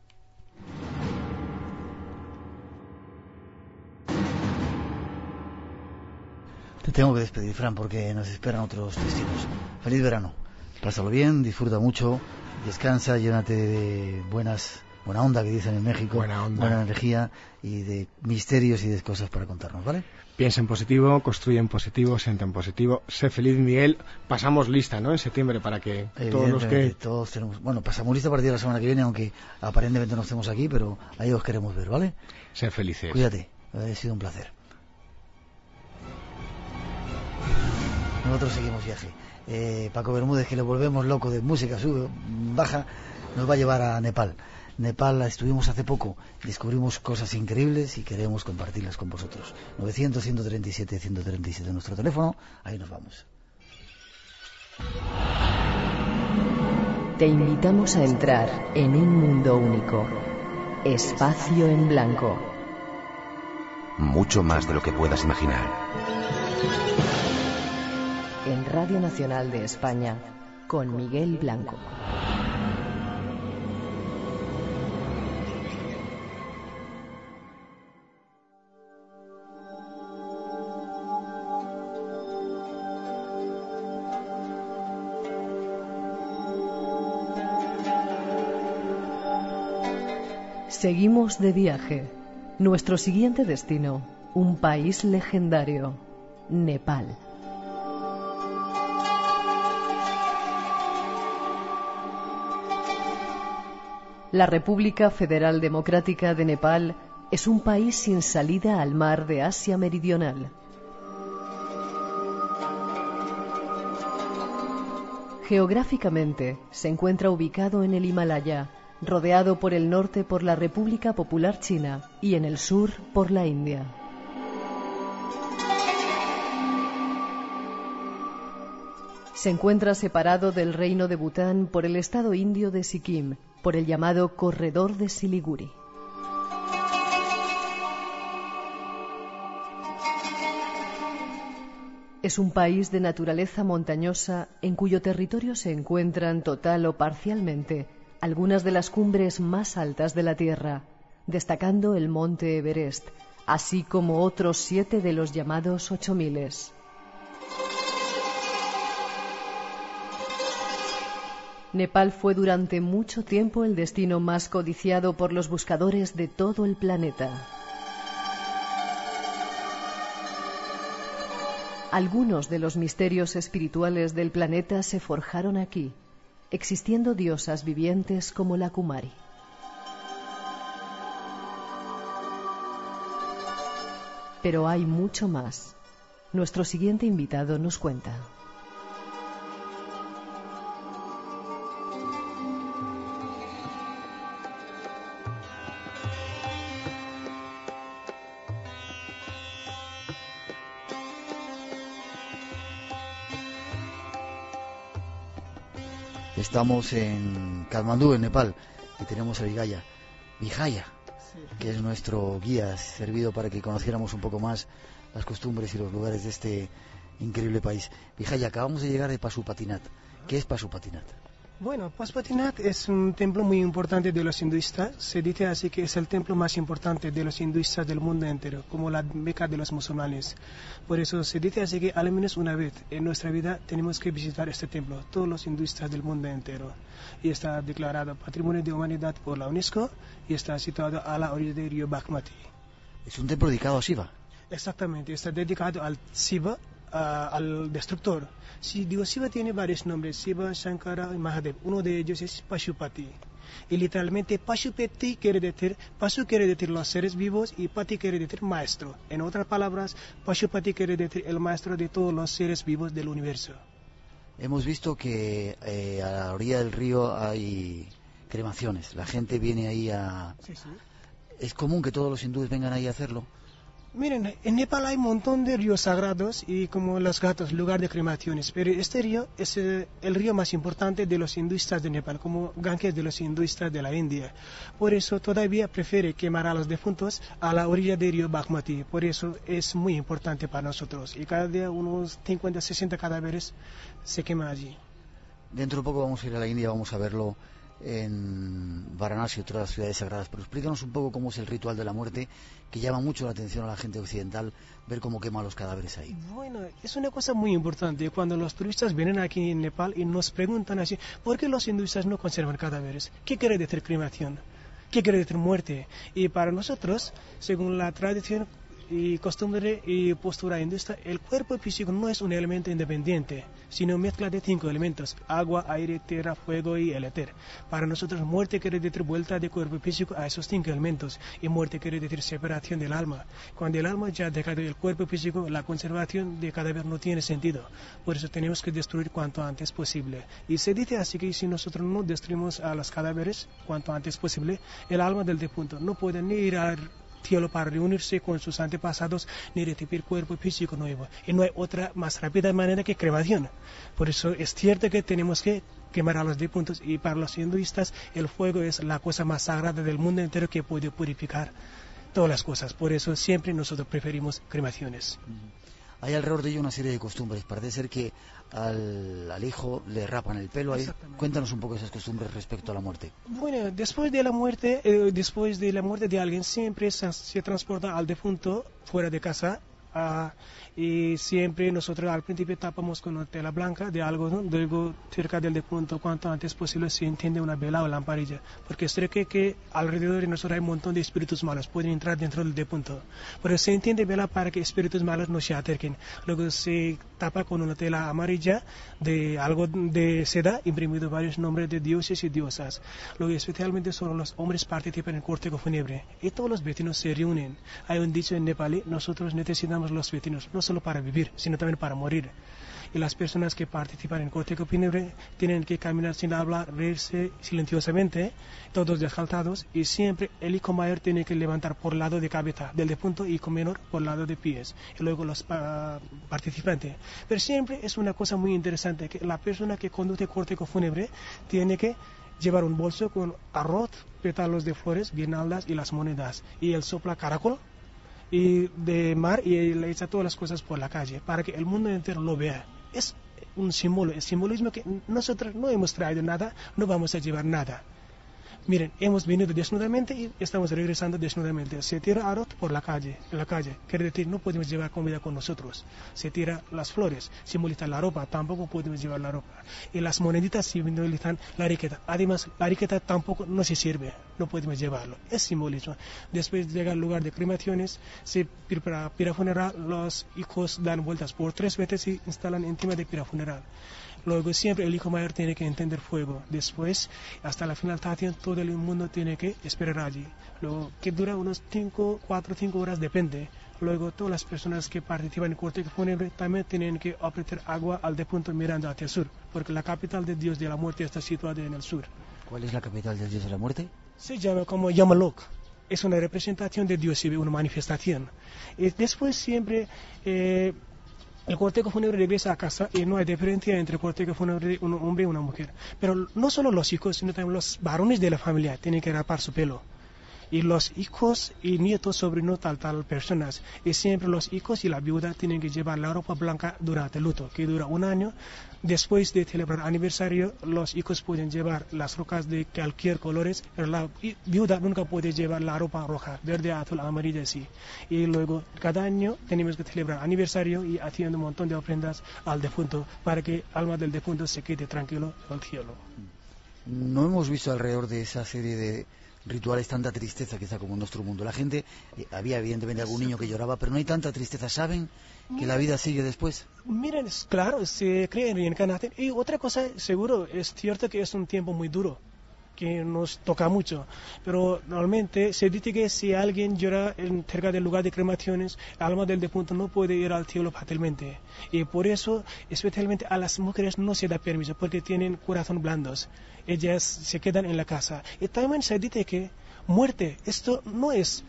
Te tengo que despedir, Fran, porque nos esperan otros destinos. Feliz verano. Pásalo bien, disfruta mucho, descansa, llénate de buena onda, que dicen en México, buena energía y de misterios y de cosas para contarnos, ¿vale? Piensa en positivo, construye en positivo, siente en positivo, sé feliz, Miguel. Pasamos lista, ¿no?, en septiembre para que todos los que... Todos tenemos... Bueno, pasamos lista a partir de la semana que viene, aunque aparentemente no estemos aquí, pero ahí os queremos ver, ¿vale? Sé felices. Cuídate, ha sido un placer. Nosotros seguimos viaje. Paco Bermúdez, que le volvemos loco de música, sube, baja, nos va a llevar a Nepal. Nepal estuvimos hace poco, descubrimos cosas increíbles y queremos compartirlas con vosotros. 900-137-137 nuestro teléfono, ahí nos vamos. Te invitamos a entrar en un mundo único. Espacio en blanco. Mucho más de lo que puedas imaginar. En Radio Nacional de España, con Miguel Blanco. Seguimos de viaje. Nuestro siguiente destino, un país legendario, Nepal. La República Federal Democrática de Nepal es un país sin salida al mar de Asia Meridional. Geográficamente se encuentra ubicado en el Himalaya, rodeado por el norte por la República Popular China y en el sur por la India. Se encuentra separado del reino de Bután por el estado indio de Sikkim, por el llamado Corredor de Siliguri. Es un país de naturaleza montañosa en cuyo territorio se encuentran total o parcialmente algunas de las cumbres más altas de la Tierra, destacando el monte Everest, así como otros 7 de los llamados 8000. Nepal fue durante mucho tiempo el destino más codiciado por los buscadores de todo el planeta. Algunos de los misterios espirituales del planeta se forjaron aquí, existiendo diosas vivientes como la Kumari. Pero hay mucho más. Nuestro siguiente invitado nos cuenta. Estamos en Katmandú, en Nepal, y tenemos a Vijaya, que es nuestro guía, servido para que conociéramos un poco más las costumbres y los lugares de este increíble país. Vijaya, acabamos de llegar de Pasupatinat. ¿Qué es Pasupatinat? Bueno, Pasupatinat es un templo muy importante de los hinduistas. Se dice así que es el templo más importante de los hinduistas del mundo entero, como la Meca de los musulmanes. Por eso se dice así que al menos una vez en nuestra vida tenemos que visitar este templo, todos los hinduistas del mundo entero. Y está declarado Patrimonio de Humanidad por la UNESCO y está situado a la orilla del río Bagmati. Es un templo dedicado a Shiva. Exactamente, está dedicado al Shiva, al destructor. Si Dios Shiva tiene varios nombres, Shiva, Shankara y Mahadev. Uno de ellos es Pashupati. Y literalmente Pashupati quiere decir, Pasu quiere decir los seres vivos y Pati quiere decir maestro. En otras palabras, Pashupati quiere decir el maestro de todos los seres vivos del universo. Hemos visto que a la orilla del río hay cremaciones. La gente viene ahí a... Sí, sí. ¿Es común que todos los hindúes vengan ahí a hacerlo? Miren, en Nepal hay un montón de ríos sagrados y como los gatos, lugar de cremaciones, pero este río es el río más importante de los hinduistas de Nepal, como Ganges de los hinduistas de la India. Por eso todavía prefiere quemar a los difuntos a la orilla del río Bagmati. Por eso es muy importante para nosotros y cada día unos 50, 60 cadáveres se queman allí. Dentro de poco vamos a ir a la India, vamos a verlo en Varanasi y otras ciudades sagradas, pero explícanos un poco cómo es el ritual de la muerte, que llama mucho la atención a la gente occidental, ver cómo queman los cadáveres ahí. Bueno, es una cosa muy importante cuando los turistas vienen aquí en Nepal y nos preguntan así, ¿por qué los hinduistas no conservan cadáveres? ¿Qué quiere decir cremación? ¿Qué quiere decir muerte? Y para nosotros, según la tradición y costumbre y postura hinduista, el cuerpo físico no es un elemento independiente, sino mezcla de 5 elementos: agua, aire, tierra, fuego y el éter. Para nosotros muerte quiere decir vuelta de cuerpo físico a esos 5 elementos, y muerte quiere decir separación del alma. Cuando el alma ya deja del cuerpo físico, la conservación de cadáver no tiene sentido. Por eso tenemos que destruir cuanto antes posible. Y se dice así que si nosotros no destruimos a los cadáveres cuanto antes posible, el alma del difunto no puede ni ir al cielo para reunirse con sus antepasados ni recibir cuerpo físico nuevo. Y no hay otra más rápida manera que cremación. Por eso es cierto que tenemos que quemar a los difuntos, y para los hinduistas el fuego es la cosa más sagrada del mundo entero que puede purificar todas las cosas. Por eso siempre nosotros preferimos cremaciones. Hay alrededor de ello una serie de costumbres. Parece ser que al hijo le rapan el pelo. Ahí. Cuéntanos un poco esas costumbres respecto a la muerte. Bueno, después de la muerte de alguien siempre se transporta al difunto fuera de casa Y siempre nosotros al principio tapamos con una tela blanca de algodón, luego cerca del defunto cuanto antes posible se enciende una vela o lamparilla, porque se cree que alrededor de nosotros hay un montón de espíritus malos, pueden entrar dentro del defunto, pero se enciende vela para que espíritus malos no se acerquen. Luego se tapa con una tela amarilla de algo de seda imprimido varios nombres de dioses y diosas. Luego especialmente solo los hombres participan en el cortejo fúnebre y todos los vecinos se reúnen. Hay un dicho en nepalí: nosotros necesitamos los vecinos no solo para vivir, sino también para morir. Y las personas que participan en el cortejo fúnebre tienen que caminar sin hablar, reírse silenciosamente, todos descalzados, y siempre el hijo mayor tiene que levantar por lado de cabeza del defunto y hijo menor por lado de pies, y luego los participantes. Pero siempre es una cosa muy interesante, que la persona que conduce el cortejo fúnebre tiene que llevar un bolso con arroz, pétalos de flores, guirnaldas y las monedas, y él sopla caracol y de mar y le echa todas las cosas por la calle para que el mundo entero lo vea. Es un símbolo, es simbolismo que nosotros no hemos traído nada, no vamos a llevar nada. Miren, hemos venido desnudamente y estamos regresando desnudamente. Se tira arroz por la calle, en la calle. Quiere decir, no podemos llevar comida con nosotros. Se tira las flores, simboliza la ropa, tampoco podemos llevar la ropa. Y las moneditas simbolizan la riqueza. Además, la riqueza tampoco no se sirve, no podemos llevarlo. Es simbolismo. Después llega al lugar de cremaciones, se prepara pira funeral, los hijos dan vueltas por 3 veces y instalan encima de pira funeral. Luego siempre el hijo mayor tiene que encender fuego. Después, hasta la finalización, todo el mundo tiene que esperar allí. Luego, que dura unos 4 o 5 horas, depende. Luego, todas las personas que participan en el cortejo fúnebre también tienen que apretar agua al defunto mirando hacia el sur, porque la capital del dios de la muerte está situada en el sur. ¿Cuál es la capital del dios de la muerte? Se llama como Yamalok. Es una representación de Dios, una manifestación. Y después siempre el cortejo fúnebre regresa a casa y no hay diferencia entre el cortejo fúnebre de un hombre y una mujer. Pero no solo los hijos, sino también los varones de la familia tienen que rapar su pelo. Y los hijos y nietos, sobrinos, tal personas. Y siempre los hijos y la viuda tienen que llevar la ropa blanca durante el luto, que dura 1 año. Después de celebrar aniversario, los hijos pueden llevar las rocas de cualquier colores, pero la viuda nunca puede llevar la ropa roja, verde, azul, amarilla, así. Y luego, cada año tenemos que celebrar aniversario y haciendo un montón de ofrendas al defunto, para que el alma del defunto se quede tranquilo en el cielo. No hemos visto alrededor de esa serie de rituales tanta tristeza quizá como en nuestro mundo. La gente, había evidentemente algún niño que lloraba, pero no hay tanta tristeza. ¿Saben que la vida sigue después? Miren, claro, se cree en reencarnación. Y otra cosa, seguro, es cierto que es un tiempo muy duro, que nos toca mucho, pero normalmente se dice que si alguien llora cerca del lugar de cremaciones, el alma del defunto no puede ir al cielo fácilmente, y por eso especialmente a las mujeres no se da permiso porque tienen corazón blandos, ellas se quedan en la casa. Y también se dice que muerte, esto no es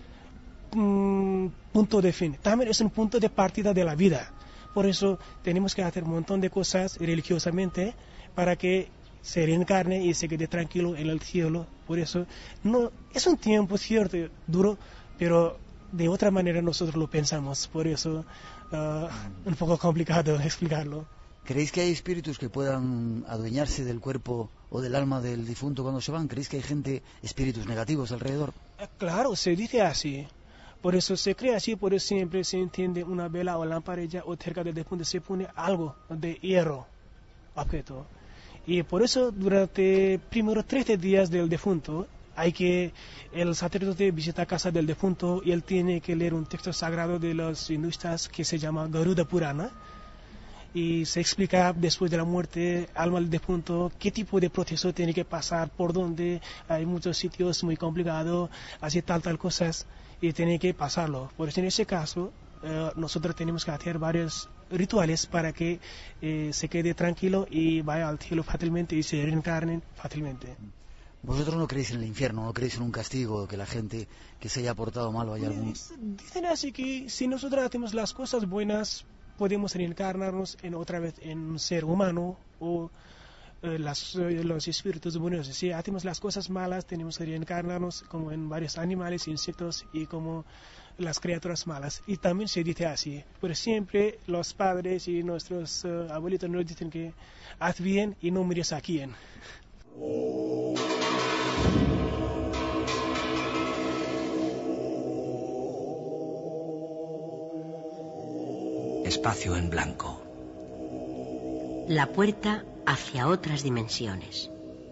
punto de fin, también es un punto de partida de la vida. Por eso tenemos que hacer un montón de cosas religiosamente para que se reencarne y se quede tranquilo en el cielo. Por eso no es un tiempo cierto, duro, pero de otra manera nosotros lo pensamos. Por eso un poco complicado explicarlo. ¿Creéis que hay espíritus que puedan adueñarse del cuerpo o del alma del difunto cuando se van? ¿Creéis que hay gente, espíritus negativos alrededor? Claro, se dice así. Por eso se cree así, por eso siempre se entiende una vela o lamparilla o cerca del defunto se pone algo de hierro, objeto. Y por eso durante primeros 13 días del defunto el sacerdote visita casa del defunto y él tiene que leer un texto sagrado de los hinduistas que se llama Garuda Purana, y se explica después de la muerte, alma del defunto, qué tipo de proceso tiene que pasar, por dónde, hay muchos sitios muy complicados, así tal cosas, y tiene que pasarlo. Por eso en ese caso nosotros tenemos que hacer varios rituales para que se quede tranquilo y vaya al cielo fácilmente y se reencarnen fácilmente. ¿Vosotros no creéis en el infierno, no creéis en un castigo, que la gente que se haya portado mal vaya algún...? Dicen así que si nosotros hacemos las cosas buenas, podemos reencarnarnos otra vez en un ser humano o los espíritus buenos. Si hacemos las cosas malas, tenemos que reencarnarnos como en varios animales, insectos y como las criaturas malas. Y también se dice así, pero siempre los padres y nuestros abuelitos nos dicen que haz bien y no mires a quién. espacio en blanco. La puerta hacia otras dimensiones.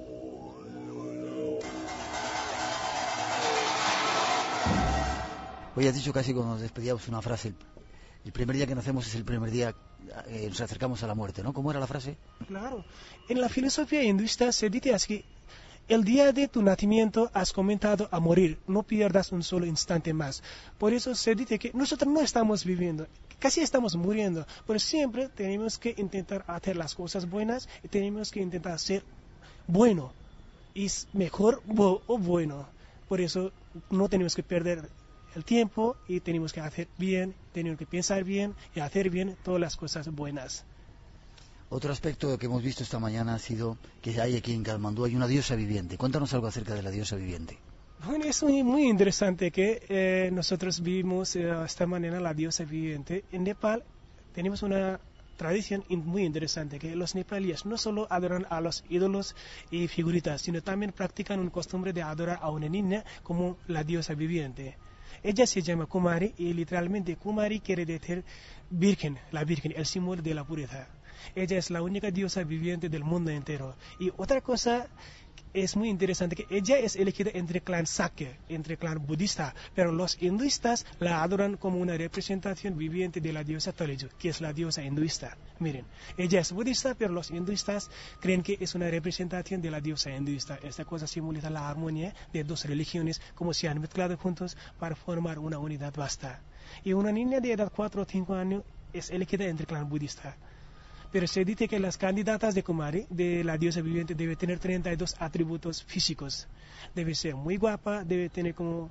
Hoy has dicho casi cuando nos despedíamos una frase: el primer día que nacemos es el primer día nos acercamos a la muerte, ¿no? ¿Cómo era la frase? Claro, en la filosofía hinduista se dice así: el día de tu nacimiento has comenzado a morir, no pierdas un solo instante más. Por eso se dice que nosotros no estamos viviendo, casi estamos muriendo, pero siempre tenemos que intentar hacer las cosas buenas y tenemos que intentar ser bueno, y mejor o bueno. Por eso no tenemos que perder el tiempo y tenemos que hacer bien, tenemos que pensar bien y hacer bien todas las cosas buenas. Otro aspecto que hemos visto esta mañana ha sido que hay aquí en Katmandú hay una diosa viviente. Cuéntanos algo acerca de la diosa viviente. Bueno, es muy interesante que nosotros vimos esta mañana la diosa viviente. En Nepal tenemos una tradición muy interesante, que los nepalíes no solo adoran a los ídolos y figuritas, sino también practican una costumbre de adorar a una niña como la diosa viviente. Ella se llama Kumari y literalmente Kumari quiere decir virgen, la virgen, el símbolo de la pureza. Ella es la única diosa viviente del mundo entero. Y otra cosa es muy interesante, que ella es elegida entre clan Sakya, entre clan budista, pero los hinduistas la adoran como una representación viviente de la diosa Taleju, que es la diosa hinduista. Miren, ella es budista, pero los hinduistas creen que es una representación de la diosa hinduista. Esta cosa simboliza la armonía de dos religiones, como se han mezclado juntos para formar una unidad vasta. Y una niña de edad 4 o 5 años es elegida entre clan budista. Pero se dice que las candidatas de Kumari, de la diosa viviente, debe tener 32 atributos físicos. Debe ser muy guapa, debe tener como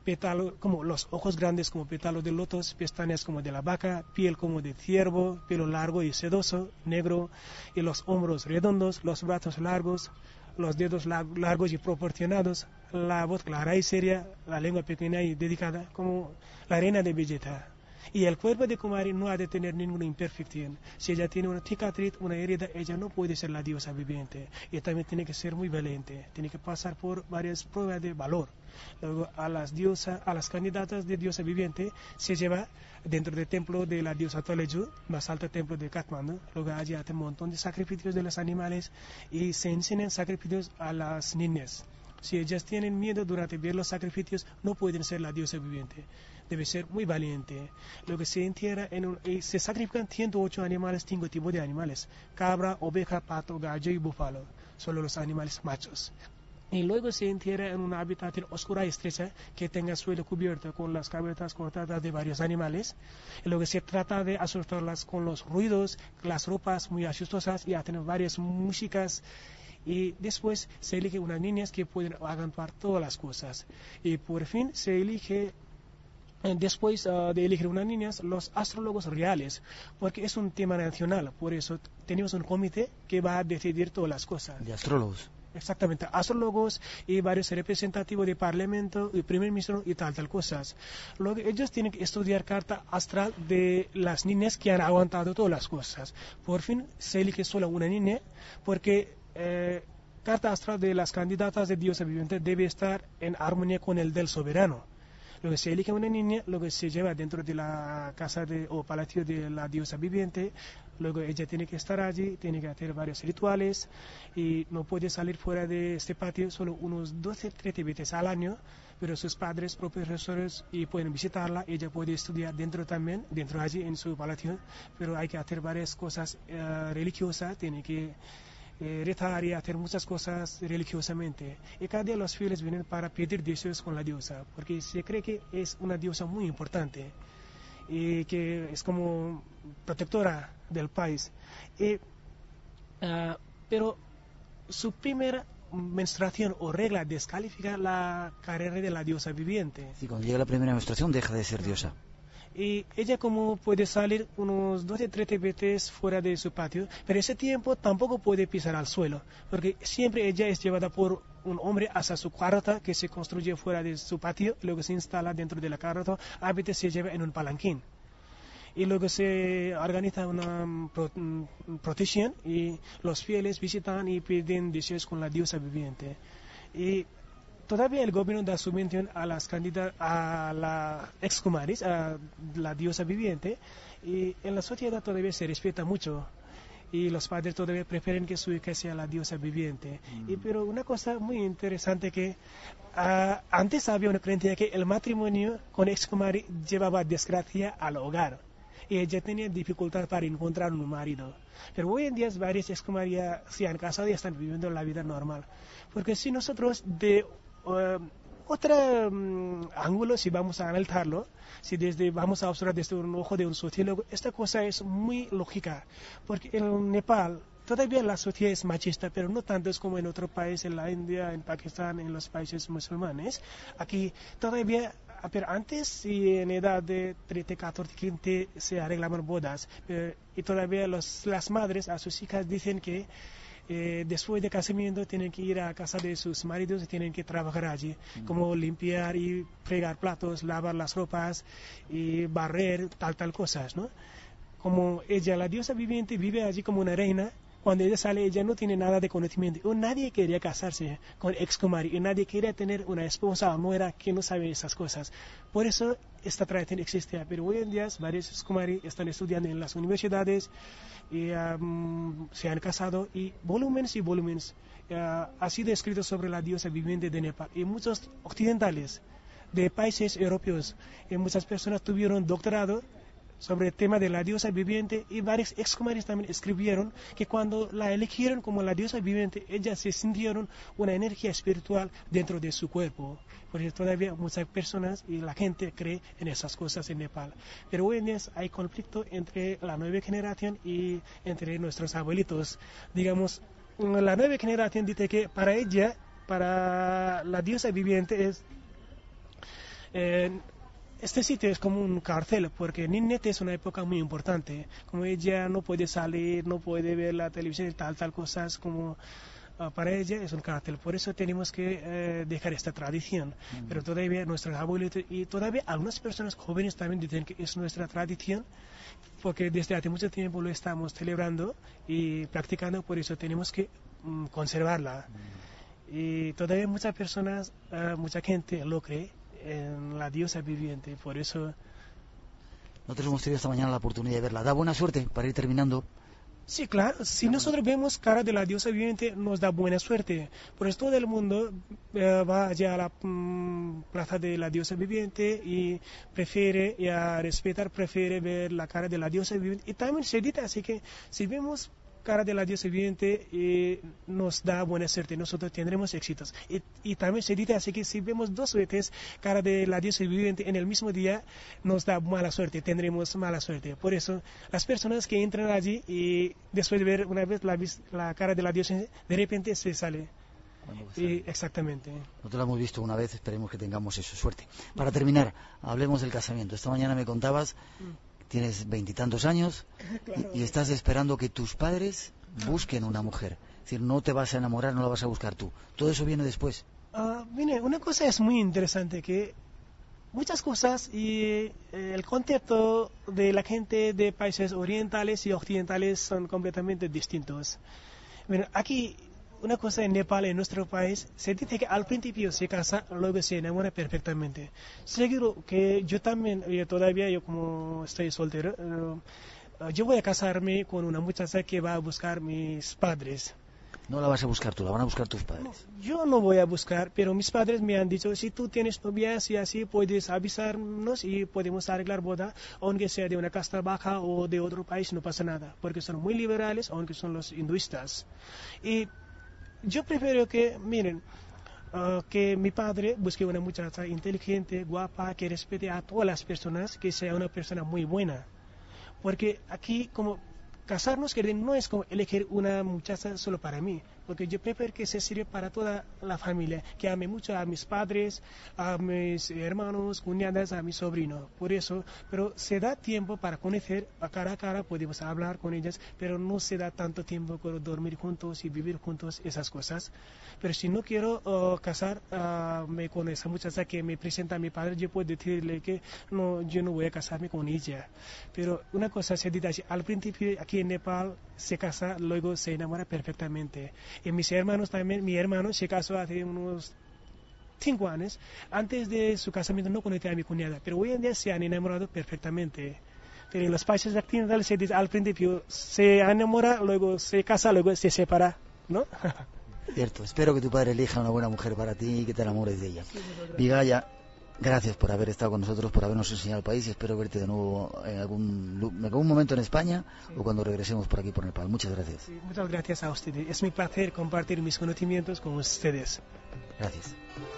los ojos grandes como pétalos de lotos, pestañas como de la vaca, piel como de ciervo, pelo largo y sedoso, negro, y los hombros redondos, los brazos largos, los dedos largos y proporcionados, la voz clara y seria, la lengua pequeña y dedicada, como la reina de belleza. Y el cuerpo de Kumari no ha de tener ninguna imperfección. Si ella tiene una cicatriz, una herida, ella no puede ser la diosa viviente. Y también tiene que ser muy valiente. Tiene que pasar por varias pruebas de valor. Luego a las candidatas de diosa viviente se lleva dentro del templo de la diosa Taleju, más alto templo de Katmandú. Luego allí hace un montón de sacrificios de los animales y se enseñan sacrificios a las niñas. Si ellas tienen miedo durante ver los sacrificios, no pueden ser la diosa viviente. Debe ser muy valiente. Luego se entierra se sacrifican 108 animales, 5 tipos de animales: cabra, oveja, pato, gallo y búfalo. Solo los animales machos. Y luego se entierra en una habitación oscura y estrecha que tenga suelo cubierto con las cabezas cortadas de varios animales. Y luego se trata de asustarlas con los ruidos, las ropas muy asustosas y hacen varias músicas. Y después se elige unas niñas que pueden aguantar todas las cosas. Y por fin se elige, después de elegir unas niñas, los astrólogos reales, porque es un tema nacional. Por eso tenemos un comité que va a decidir todas las cosas. ¿De astrólogos? Exactamente, astrólogos y varios representativos de parlamento y primer ministro y tal cosas. Luego ellos tienen que estudiar carta astral de las niñas que han aguantado todas las cosas. Por fin se elige solo una niña, porque carta astral de las candidatas de diosa viviente debe estar en armonía con el del soberano. Luego se elige una niña, luego se lleva dentro de la casa o palacio de la diosa viviente. Luego ella tiene que estar allí, tiene que hacer varios rituales y no puede salir fuera de este patio solo unos 12-13 veces al año, pero sus padres, profesores, y pueden visitarla. Ella puede estudiar dentro también, dentro allí en su palacio, pero hay que hacer varias cosas religiosas, tiene que rezar y hacer muchas cosas religiosamente. Y cada día los fieles vienen para pedir deseos con la diosa, porque se cree que es una diosa muy importante y que es como protectora del país. Pero su primera menstruación o regla descalifica la carrera de la diosa viviente. Sí, cuando llega la primera menstruación deja de ser diosa. Y ella como puede salir unos 12-13 veces fuera de su patio, pero ese tiempo tampoco puede pisar al suelo, porque siempre ella es llevada por un hombre hasta su carreta que se construye fuera de su patio, luego se instala dentro de la carreta, a veces se lleva en un palanquín. Y luego se organiza una procesión y los fieles visitan y piden deseos con la diosa viviente. Y todavía el gobierno da subvención a las candidatas, a la ex Kumaris, a la diosa viviente, Y en la sociedad todavía se respeta mucho. Y los padres todavía prefieren que su hija sea la diosa viviente. Pero una cosa muy interesante que antes había una creencia que el matrimonio con ex-kumari llevaba desgracia al hogar. Y ella tenía dificultad para encontrar un marido. Pero hoy en día varias ex-kumari ya se han casado y están viviendo la vida normal. Porque si nosotros de otro ángulo, si vamos a analizarlo, si vamos a observar desde un ojo de un sociólogo, esta cosa es muy lógica, porque en Nepal todavía la sociedad es machista, pero no tanto es como en otro país, en la India, en Pakistán, en los países musulmanes. Aquí todavía, pero antes y en edad de 13, 14, 15 se arreglaban bodas, y todavía las madres a sus hijas dicen que después de casamiento tienen que ir a casa de sus maridos y tienen que trabajar allí, como limpiar y fregar platos, lavar las ropas y barrer, tal cosas, ¿no? Como ella, la diosa viviente, vive allí como una reina. Cuando ella sale, ella no tiene nada de conocimiento. Nadie quería casarse con ex-kumari y nadie quería tener una esposa o nuera que no sabe esas cosas. Por eso esta tradición existe. Pero hoy en día varios ex-kumari están estudiando en las universidades y se han casado y volúmenes ha sido escrito sobre la diosa viviente de Nepal. Y muchos occidentales de países europeos y muchas personas tuvieron doctorado sobre el tema de la diosa viviente y varios ex-kumaris también escribieron que cuando la eligieron como la diosa viviente, ellas se sintieron una energía espiritual dentro de su cuerpo. Porque todavía muchas personas y la gente cree en esas cosas en Nepal. Pero hoy en día hay conflicto entre la nueva generación y entre nuestros abuelitos. Digamos, la nueva generación dice que para ella, para la diosa viviente es... este sitio es como un cárcel, porque Ninnet es una época muy importante. Como ella no puede salir, no puede ver la televisión y tal cosas, como para ella es un cárcel. Por eso tenemos que dejar esta tradición. Pero todavía nuestros abuelitos y todavía algunas personas jóvenes también dicen que es nuestra tradición, porque desde hace mucho tiempo lo estamos celebrando y practicando, por eso tenemos que conservarla. Y todavía muchas personas, mucha gente lo cree en la diosa viviente, por eso... Nosotros hemos tenido esta mañana la oportunidad de verla. Da buena suerte para ir terminando. Sí, claro, si nosotros vemos cara de la diosa viviente nos da buena suerte, por eso todo el mundo va allá a la plaza de la diosa viviente y prefiere respetar, prefiere ver la cara de la diosa viviente, y también se dice así que si vemos cara de la diosa viviente nos da buena suerte, nosotros tendremos éxitos. Y también se dice así que si vemos 2 veces cara de la diosa viviente en el mismo día, nos da mala suerte, tendremos mala suerte. Por eso, las personas que entran allí y después de ver una vez la cara de la diosa, de repente se sale. Exactamente. Nosotros lo hemos visto una vez, esperemos que tengamos eso, suerte. Para terminar, hablemos del casamiento. Esta mañana me contabas... Tienes 20 y tantos años y estás esperando que tus padres busquen una mujer. Es decir, no te vas a enamorar, no la vas a buscar tú. Todo eso viene después. Mire, una cosa es muy interesante, que muchas cosas y el concepto de la gente de países orientales y occidentales son completamente distintos. Bueno, aquí... Una cosa en Nepal, en nuestro país, se dice que al principio se casa, luego se enamora perfectamente. Seguro que yo también, todavía yo como estoy soltero, yo voy a casarme con una muchacha que va a buscar mis padres. No la vas a buscar tú, la van a buscar tus padres. No, yo no voy a buscar, pero mis padres me han dicho, si tú tienes novia, si así puedes avisarnos y podemos arreglar boda, aunque sea de una casta baja o de otro país, no pasa nada, porque son muy liberales, aunque son los hinduistas. Y yo prefiero que, miren, que mi padre busque una muchacha inteligente, guapa, que respete a todas las personas, que sea una persona muy buena. Porque aquí, como casarnos, que no es como elegir una muchacha solo para mí, porque yo prefiero que se sirva para toda la familia, que ame mucho a mis padres, a mis hermanos, cuñadas, a mi sobrino. Por eso, pero se da tiempo para conocer a cara, podemos hablar con ellas, pero no se da tanto tiempo para dormir juntos y vivir juntos, esas cosas. Pero si no quiero casarme con esa muchacha que me presenta a mi padre, yo puedo decirle que no, yo no voy a casarme con ella. Pero una cosa se dice así, al principio aquí en Nepal se casa, luego se enamora perfectamente. Y mis hermanos también, mi hermano se casó hace unos 5 años. Antes de su casamiento no conocía a mi cuñada, pero hoy en día se han enamorado perfectamente. Pero en los países occidentales se dice al principio se enamora, luego se casa, luego se separa, ¿no? Cierto, espero que tu padre elija una buena mujer para ti y que te enamores de ella. Vigaya, gracias por haber estado con nosotros, por habernos enseñado el país y espero verte de nuevo en algún momento en España o cuando regresemos por aquí por Nepal. Muchas gracias. Sí, muchas gracias a ustedes. Es mi placer compartir mis conocimientos con ustedes. Gracias.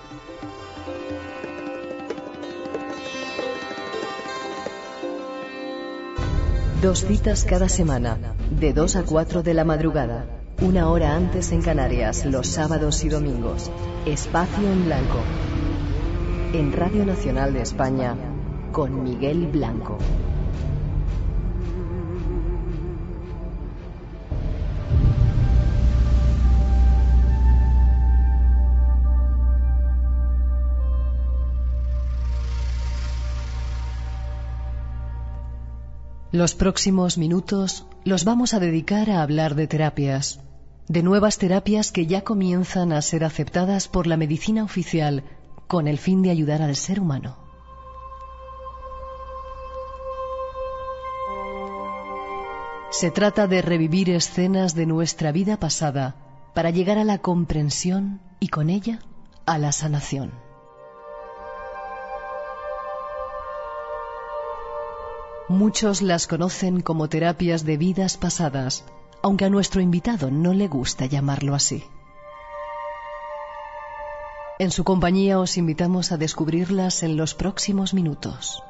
Dos citas cada semana, de 2 a 4 de la madrugada. 1 hora antes en Canarias, los sábados y domingos. Espacio en Blanco. En Radio Nacional de España, con Miguel Blanco. Los próximos minutos los vamos a dedicar a hablar de terapias, de nuevas terapias que ya comienzan a ser aceptadas por la medicina oficial con el fin de ayudar al ser humano. Se trata de revivir escenas de nuestra vida pasada para llegar a la comprensión y con ella a la sanación. Muchos las conocen como terapias de vidas pasadas, aunque a nuestro invitado no le gusta llamarlo así. En su compañía os invitamos a descubrirlas en los próximos minutos.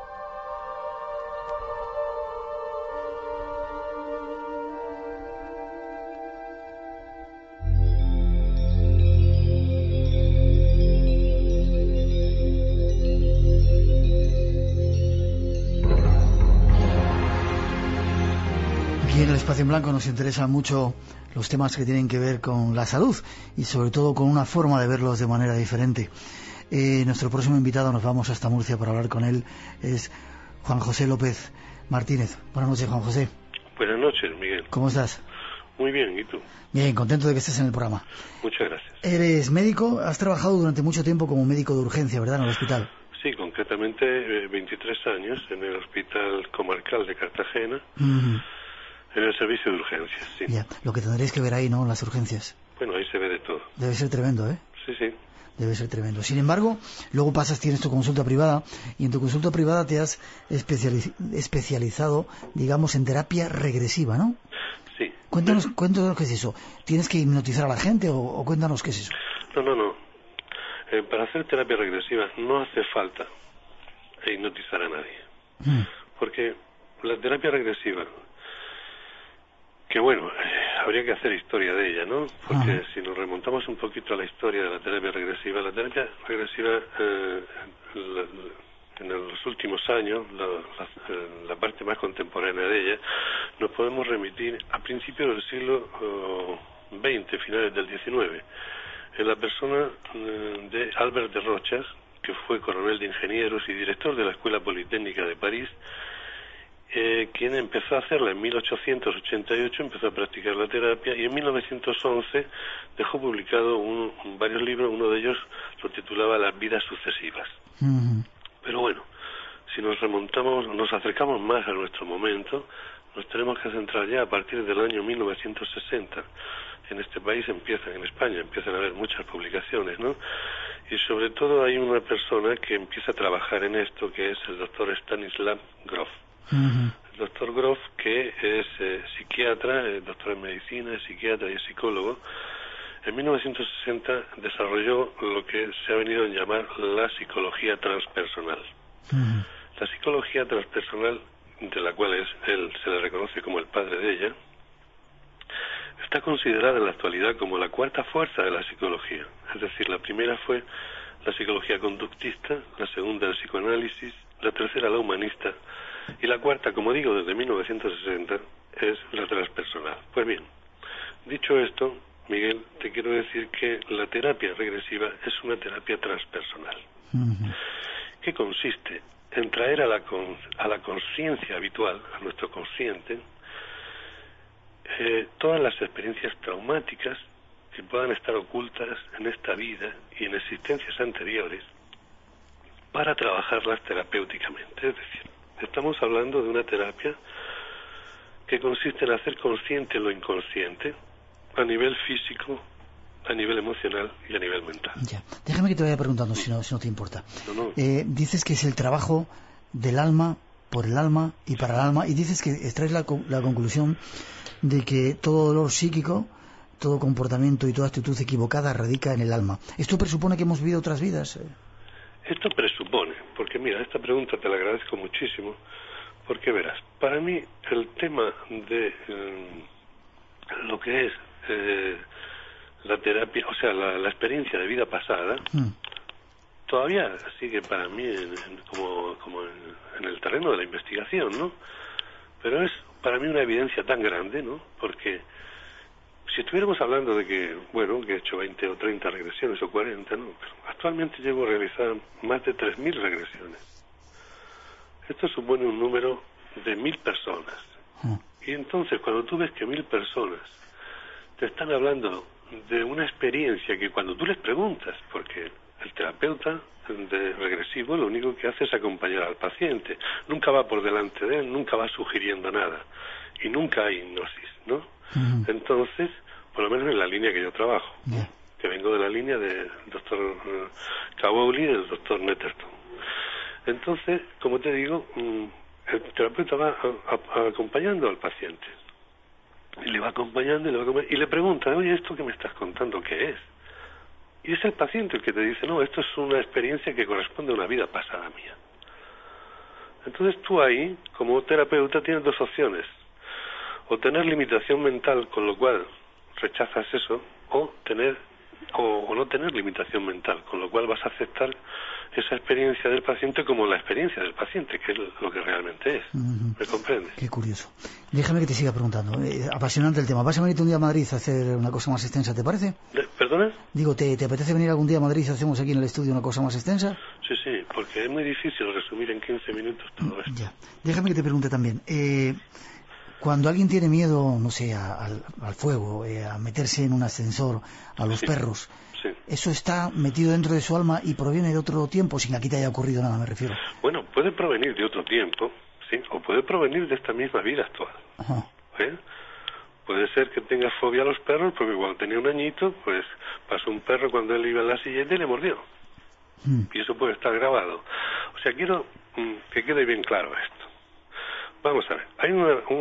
Aquí en el Espacio en Blanco nos interesan mucho los temas que tienen que ver con la salud y sobre todo con una forma de verlos de manera diferente. Nuestro próximo invitado, nos vamos hasta Murcia para hablar con él, es Juan José López Martínez. Buenas noches, Juan José. Buenas noches, Miguel. ¿Cómo estás? Muy bien, ¿y tú? Bien, contento de que estés en el programa. Muchas gracias. Eres médico, has trabajado durante mucho tiempo como médico de urgencia, ¿verdad?, en el hospital. Sí, concretamente 23 años en el Hospital Comarcal de Cartagena. En el servicio de urgencias, sí. Ya, lo que tendréis que ver ahí, ¿no?, en las urgencias. Bueno, ahí se ve de todo. Debe ser tremendo, ¿eh? Sí, sí. Debe ser tremendo. Sin embargo, luego tienes tu consulta privada, y en tu consulta privada te has especializado, digamos, en terapia regresiva, ¿no? Sí. Cuéntanos qué es eso. ¿Tienes que hipnotizar a la gente o cuéntanos qué es eso? No. Para hacer terapia regresiva no hace falta hipnotizar a nadie. Porque la terapia regresiva, que bueno, habría que hacer historia de ella, ¿no? Porque si nos remontamos un poquito a la historia de la terapia regresiva en los últimos años, la parte más contemporánea de ella, nos podemos remitir a principios del siglo XX, finales del XIX, en la persona de Albert de Rochas, que fue coronel de ingenieros y director de la Escuela Politécnica de París, quien empezó a hacerla en 1888, empezó a practicar la terapia y en 1911 dejó publicado varios libros, uno de ellos lo titulaba Las vidas sucesivas. Pero bueno, si nos acercamos más a nuestro momento, nos tenemos que centrar ya a partir del año 1960. En este país en España empiezan a haber muchas publicaciones, ¿no? Y sobre todo hay una persona que empieza a trabajar en esto, que es el doctor Stanislav Grof. El doctor Grof, que es psiquiatra, doctor en medicina, es psiquiatra y es psicólogo, en 1960 desarrolló lo que se ha venido a llamar la psicología transpersonal. La psicología transpersonal, de la cual él se le reconoce como el padre de ella, está considerada en la actualidad como la cuarta fuerza de la psicología. Es decir, la primera fue la psicología conductista, la segunda el psicoanálisis, la tercera la humanista, y la cuarta, como digo, desde 1960, es la transpersonal. Pues bien, dicho esto, Miguel, te quiero decir que la terapia regresiva es una terapia transpersonal, que consiste en traer a la conciencia habitual, a nuestro consciente, todas las experiencias traumáticas que puedan estar ocultas en esta vida y en existencias anteriores, para trabajarlas terapéuticamente. Es decir, Estamos hablando de una terapia que consiste en hacer consciente lo inconsciente a nivel físico, a nivel emocional y a nivel mental. Ya. Déjame que te vaya preguntando, si no te importa. No. Dices que es el trabajo del alma, por el alma y para el alma, y dices que extraes la conclusión de que todo dolor psíquico, todo comportamiento y toda actitud equivocada radica en el alma. ¿Esto presupone que hemos vivido otras vidas? Esto presupone, porque mira, esta pregunta te la agradezco muchísimo, porque verás, para mí el tema de lo que es la terapia, o sea, la experiencia de vida pasada, todavía sigue para mí como en el terreno de la investigación, ¿no? Pero es para mí una evidencia tan grande, ¿no? Porque si estuviéramos hablando de que, bueno, que he hecho 20 o 30 regresiones o 40, ¿no? Pero actualmente llevo realizadas más de 3.000 regresiones. Esto supone un número de 1.000 personas. Y entonces, cuando tú ves que 1.000 personas te están hablando de una experiencia que cuando tú les preguntas, porque el terapeuta de regresivo lo único que hace es acompañar al paciente, nunca va por delante de él, nunca va sugiriendo nada, y nunca hay hipnosis, ¿no? Entonces, por lo menos en la línea que yo trabajo, que vengo de la línea del doctor Cavoli y del doctor Netterton. Entonces, como te digo, el terapeuta va acompañando al paciente, y le va acompañando y le pregunta, oye, ¿esto que me estás contando qué es? Y es el paciente el que te dice, no, esto es una experiencia que corresponde a una vida pasada mía. Entonces tú ahí, como terapeuta, tienes dos opciones: o tener limitación mental, con lo cual rechazas eso, o no tener limitación mental, con lo cual vas a aceptar esa experiencia del paciente como la experiencia del paciente, que es lo que realmente es. ¿Me comprendes? Qué curioso. Déjame que te siga preguntando. Apasionante el tema. ¿Vas a venir un día a Madrid a hacer una cosa más extensa, te parece? ¿Perdona? Digo, ¿te apetece venir algún día a Madrid y hacemos aquí en el estudio una cosa más extensa? Sí, porque es muy difícil resumir en 15 minutos todo esto. Ya. Déjame que te pregunte también. Cuando alguien tiene miedo, no sé, al fuego, a meterse en un ascensor, a los perros, ¿eso está metido dentro de su alma y proviene de otro tiempo, sin que aquí te haya ocurrido nada, me refiero? Bueno, puede provenir de otro tiempo, ¿sí? O puede provenir de esta misma vida actual. Ajá. Puede ser que tenga fobia a los perros porque cuando tenía un añito, pues pasó un perro cuando él iba en la silleta y le mordió. Y eso puede estar grabado. O sea, quiero que quede bien claro esto. Vamos a ver, hay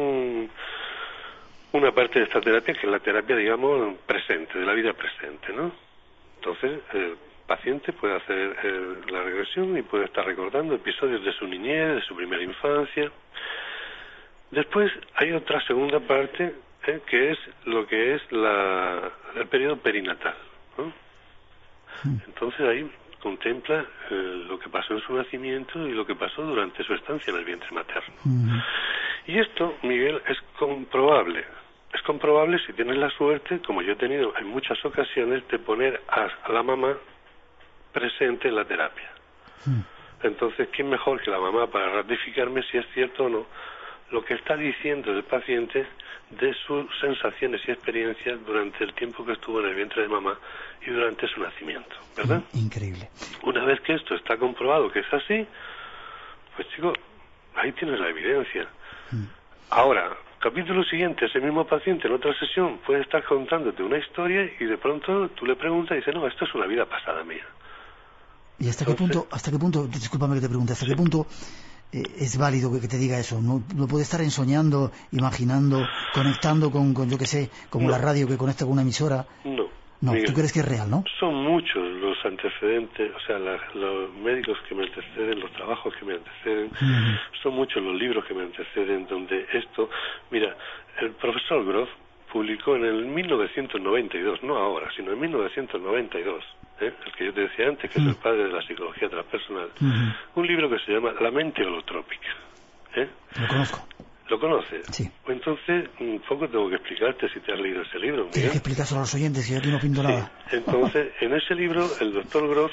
una parte de esta terapia que es la terapia, digamos, presente, de la vida presente, ¿no? Entonces, el paciente puede hacer la regresión y puede estar recordando episodios de su niñez, de su primera infancia. Después hay otra segunda parte, que es lo que es el periodo perinatal, ¿no? Entonces ahí contempla lo que pasó en su nacimiento y lo que pasó durante su estancia en el vientre materno. Y esto, Miguel, es comprobable. Es comprobable si tienes la suerte, como yo he tenido en muchas ocasiones, de poner a la mamá presente en la terapia. Entonces, ¿quién mejor que la mamá para ratificarme si es cierto o no lo que está diciendo el paciente de sus sensaciones y experiencias durante el tiempo que estuvo en el vientre de mamá y durante su nacimiento, ¿verdad? Increíble. Una vez que esto está comprobado que es así, pues chico, ahí tienes la evidencia. Ahora, capítulo siguiente, ese mismo paciente en otra sesión puede estar contándote una historia y de pronto tú le preguntas y dice, no, esto es una vida pasada mía. ¿Y hasta qué punto, discúlpame que te pregunte, hasta qué punto es válido que te diga eso? ¿No puede estar ensoñando, imaginando, conectando con yo que sé, como la radio que conecta con una emisora? No, Miguel, ¿tú crees que es real, no? Son muchos los antecedentes, o sea, los médicos que me anteceden, los trabajos que me anteceden, son muchos los libros que me anteceden donde esto... Mira, el profesor Groth publicó en el 1992, no ahora, sino en 1992, el que yo te decía antes, que es el padre de la psicología transpersonal, un libro que se llama La mente holotrópica. Lo conozco. ¿Lo conoces? Sí. Entonces, un poco tengo que explicarte si te has leído ese libro. Tienes que explicárselo a los oyentes, que yo aquí no pinto nada. Entonces, en ese libro, el doctor Groth,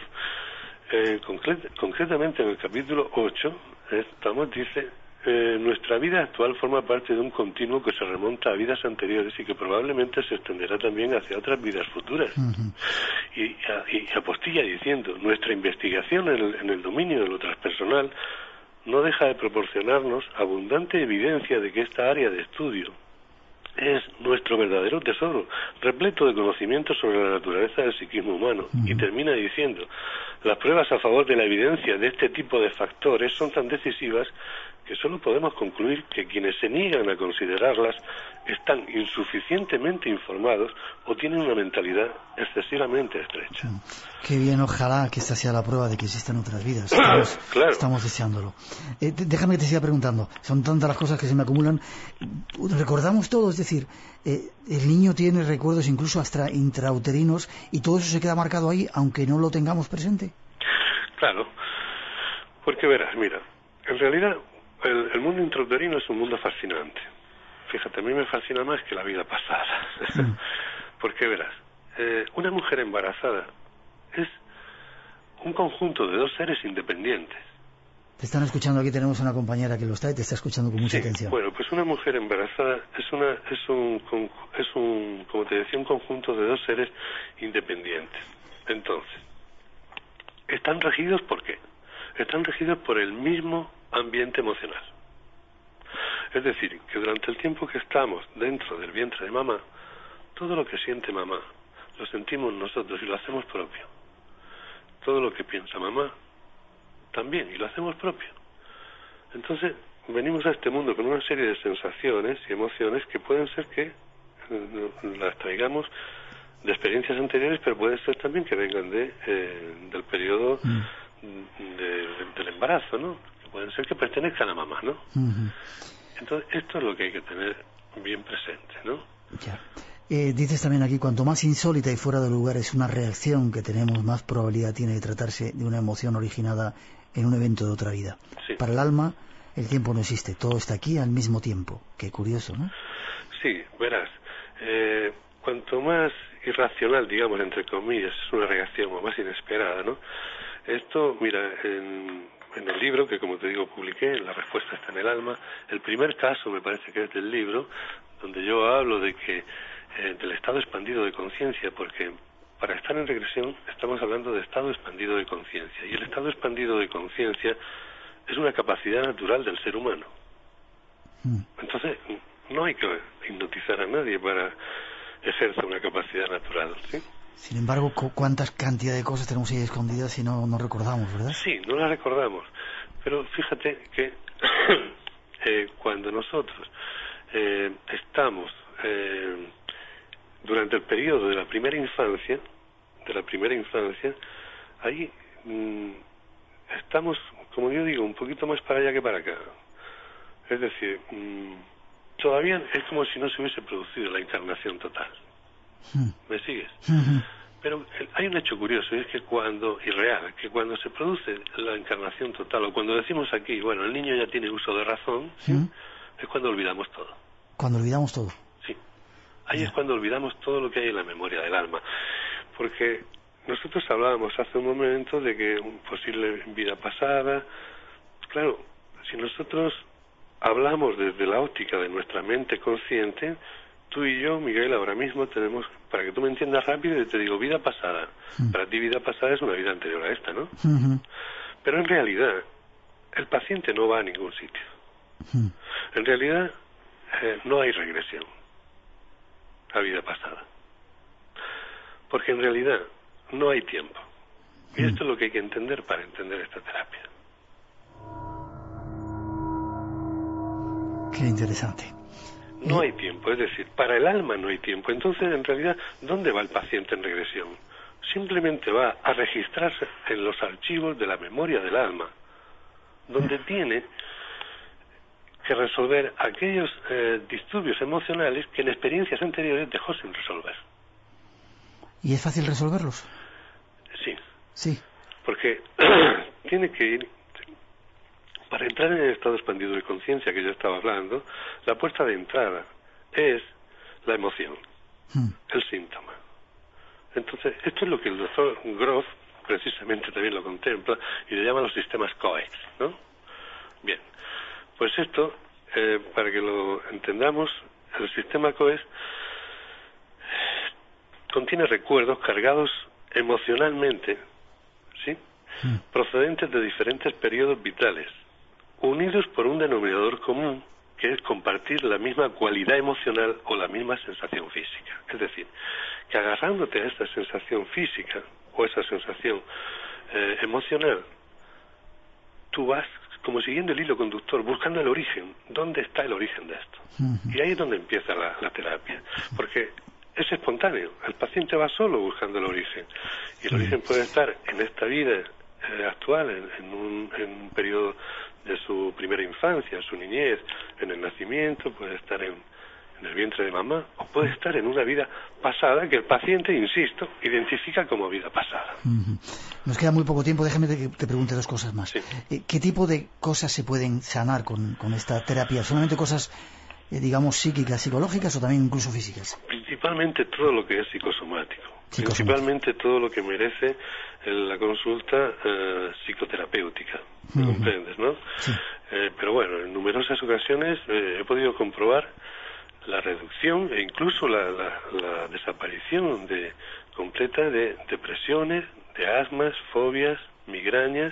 concretamente en el capítulo 8, dice, nuestra vida actual forma parte de un continuo que se remonta a vidas anteriores y que probablemente se extenderá también hacia otras vidas futuras. Y apostilla diciendo, nuestra investigación en el dominio de lo transpersonal no deja de proporcionarnos abundante evidencia de que esta área de estudio es nuestro verdadero tesoro, repleto de conocimientos sobre la naturaleza del psiquismo humano. Y termina diciendo, las pruebas a favor de la evidencia de este tipo de factores son tan decisivas que solo podemos concluir que quienes se niegan a considerarlas están insuficientemente informados o tienen una mentalidad excesivamente estrecha. Qué bien, ojalá que esta sea la prueba de que existen otras vidas. Estamos deseándolo. Déjame que te siga preguntando. Son tantas las cosas que se me acumulan. Recordamos todo, es decir, el niño tiene recuerdos incluso hasta intrauterinos y todo eso se queda marcado ahí, aunque no lo tengamos presente. Claro, porque verás, mira, en realidad el mundo intrauterino es un mundo fascinante. Fíjate, a mí me fascina más que la vida pasada. Porque verás, una mujer embarazada es un conjunto de dos seres independientes. Te están escuchando, aquí tenemos una compañera que lo está y te está escuchando con mucha atención. Bueno, pues una mujer embarazada es un, como te decía, un conjunto de dos seres independientes. Entonces, ¿están regidos por qué? Están regidos por el mismo ambiente emocional. Es decir, que durante el tiempo que estamos dentro del vientre de mamá, todo lo que siente mamá lo sentimos nosotros y lo hacemos propio. Todo lo que piensa mamá también y lo hacemos propio. Entonces venimos a este mundo con una serie de sensaciones y emociones que pueden ser que las traigamos de experiencias anteriores, pero puede ser también que vengan del periodo del embarazo, ¿no? Que pueden ser que pertenezcan a mamá, ¿no? Entonces esto es lo que hay que tener bien presente, ¿no? Ya. Dices también aquí, cuanto más insólita y fuera de lugar es una reacción que tenemos, más probabilidad tiene de tratarse de una emoción originada en un evento de otra vida. Sí. Para el alma, el tiempo no existe, todo está aquí al mismo tiempo. Qué curioso, ¿no? Sí, verás, cuanto más irracional, digamos, entre comillas, es una reacción o más inesperada, ¿no? Esto, mira, en el libro, que como te digo publiqué, la respuesta está en el alma, el primer caso me parece que es del libro, donde yo hablo de que del estado expandido de conciencia, porque para estar en regresión estamos hablando de estado expandido de conciencia, y el estado expandido de conciencia es una capacidad natural del ser humano. Entonces, no hay que hipnotizar a nadie para ejercer una capacidad natural, ¿sí? Sin embargo, ¿cuántas cantidad de cosas tenemos ahí escondidas y no recordamos, verdad? Sí, no las recordamos. Pero fíjate que cuando nosotros estamos durante el periodo de la primera infancia, ahí estamos, como yo digo, un poquito más para allá que para acá. Es decir, todavía es como si no se hubiese producido la encarnación total. ¿Me sigues? Pero hay un hecho curioso, y es que cuando se produce la encarnación total, o cuando decimos aquí, bueno, el niño ya tiene uso de razón, ¿sí? Es cuando olvidamos todo. Cuando olvidamos todo. Sí. Ahí es cuando olvidamos todo lo que hay en la memoria del alma. Porque nosotros hablábamos hace un momento de que una posible vida pasada. Claro, si nosotros hablamos desde la óptica de nuestra mente consciente, tú y yo, Miguel, ahora mismo tenemos, para que tú me entiendas rápido, yo te digo vida pasada. Para ti vida pasada es una vida anterior a esta, ¿no? Pero en realidad, el paciente no va a ningún sitio. En realidad, no hay regresión a vida pasada. Porque en realidad no hay tiempo. Y esto es lo que hay que entender para entender esta terapia. Qué interesante. No hay tiempo, es decir, para el alma no hay tiempo. Entonces, en realidad, ¿dónde va el paciente en regresión? Simplemente va a registrarse en los archivos de la memoria del alma, donde tiene que resolver aquellos disturbios emocionales que en experiencias anteriores dejó sin resolver. ¿Y es fácil resolverlos? Sí. Sí. Porque tiene que ir, para entrar en el estado expandido de conciencia que yo estaba hablando, la puerta de entrada es la emoción, el síntoma. Entonces, esto es lo que el doctor Grof precisamente también lo contempla y le llama los sistemas COEX, ¿no? Bien, pues esto, para que lo entendamos, el sistema COEX contiene recuerdos cargados emocionalmente, ¿sí? Procedentes de diferentes periodos vitales, unidos por un denominador común, que es compartir la misma cualidad emocional o la misma sensación física. Es decir, que agarrándote a esta sensación física o esa sensación emocional, tú vas como siguiendo el hilo conductor, buscando el origen. ¿Dónde está el origen de esto? Y ahí es donde empieza la terapia, porque es espontáneo. El paciente va solo buscando el origen, y el origen puede estar en esta vida actual, en un periodo de su primera infancia, su niñez, en el nacimiento, puede estar en el vientre de mamá, o puede estar en una vida pasada que el paciente, insisto, identifica como vida pasada. Nos queda muy poco tiempo, déjame que te pregunte dos cosas más. Sí. ¿Qué tipo de cosas se pueden sanar con esta terapia? ¿Solamente cosas, digamos, psíquicas, psicológicas, o también incluso físicas? Principalmente todo lo que es psicosomático. Principalmente todo lo que merece la consulta psicoterapéutica, ¿me comprendes, no? Sí. Pero bueno, en numerosas ocasiones he podido comprobar la reducción e incluso la desaparición completa de depresiones, de asmas, fobias, migrañas,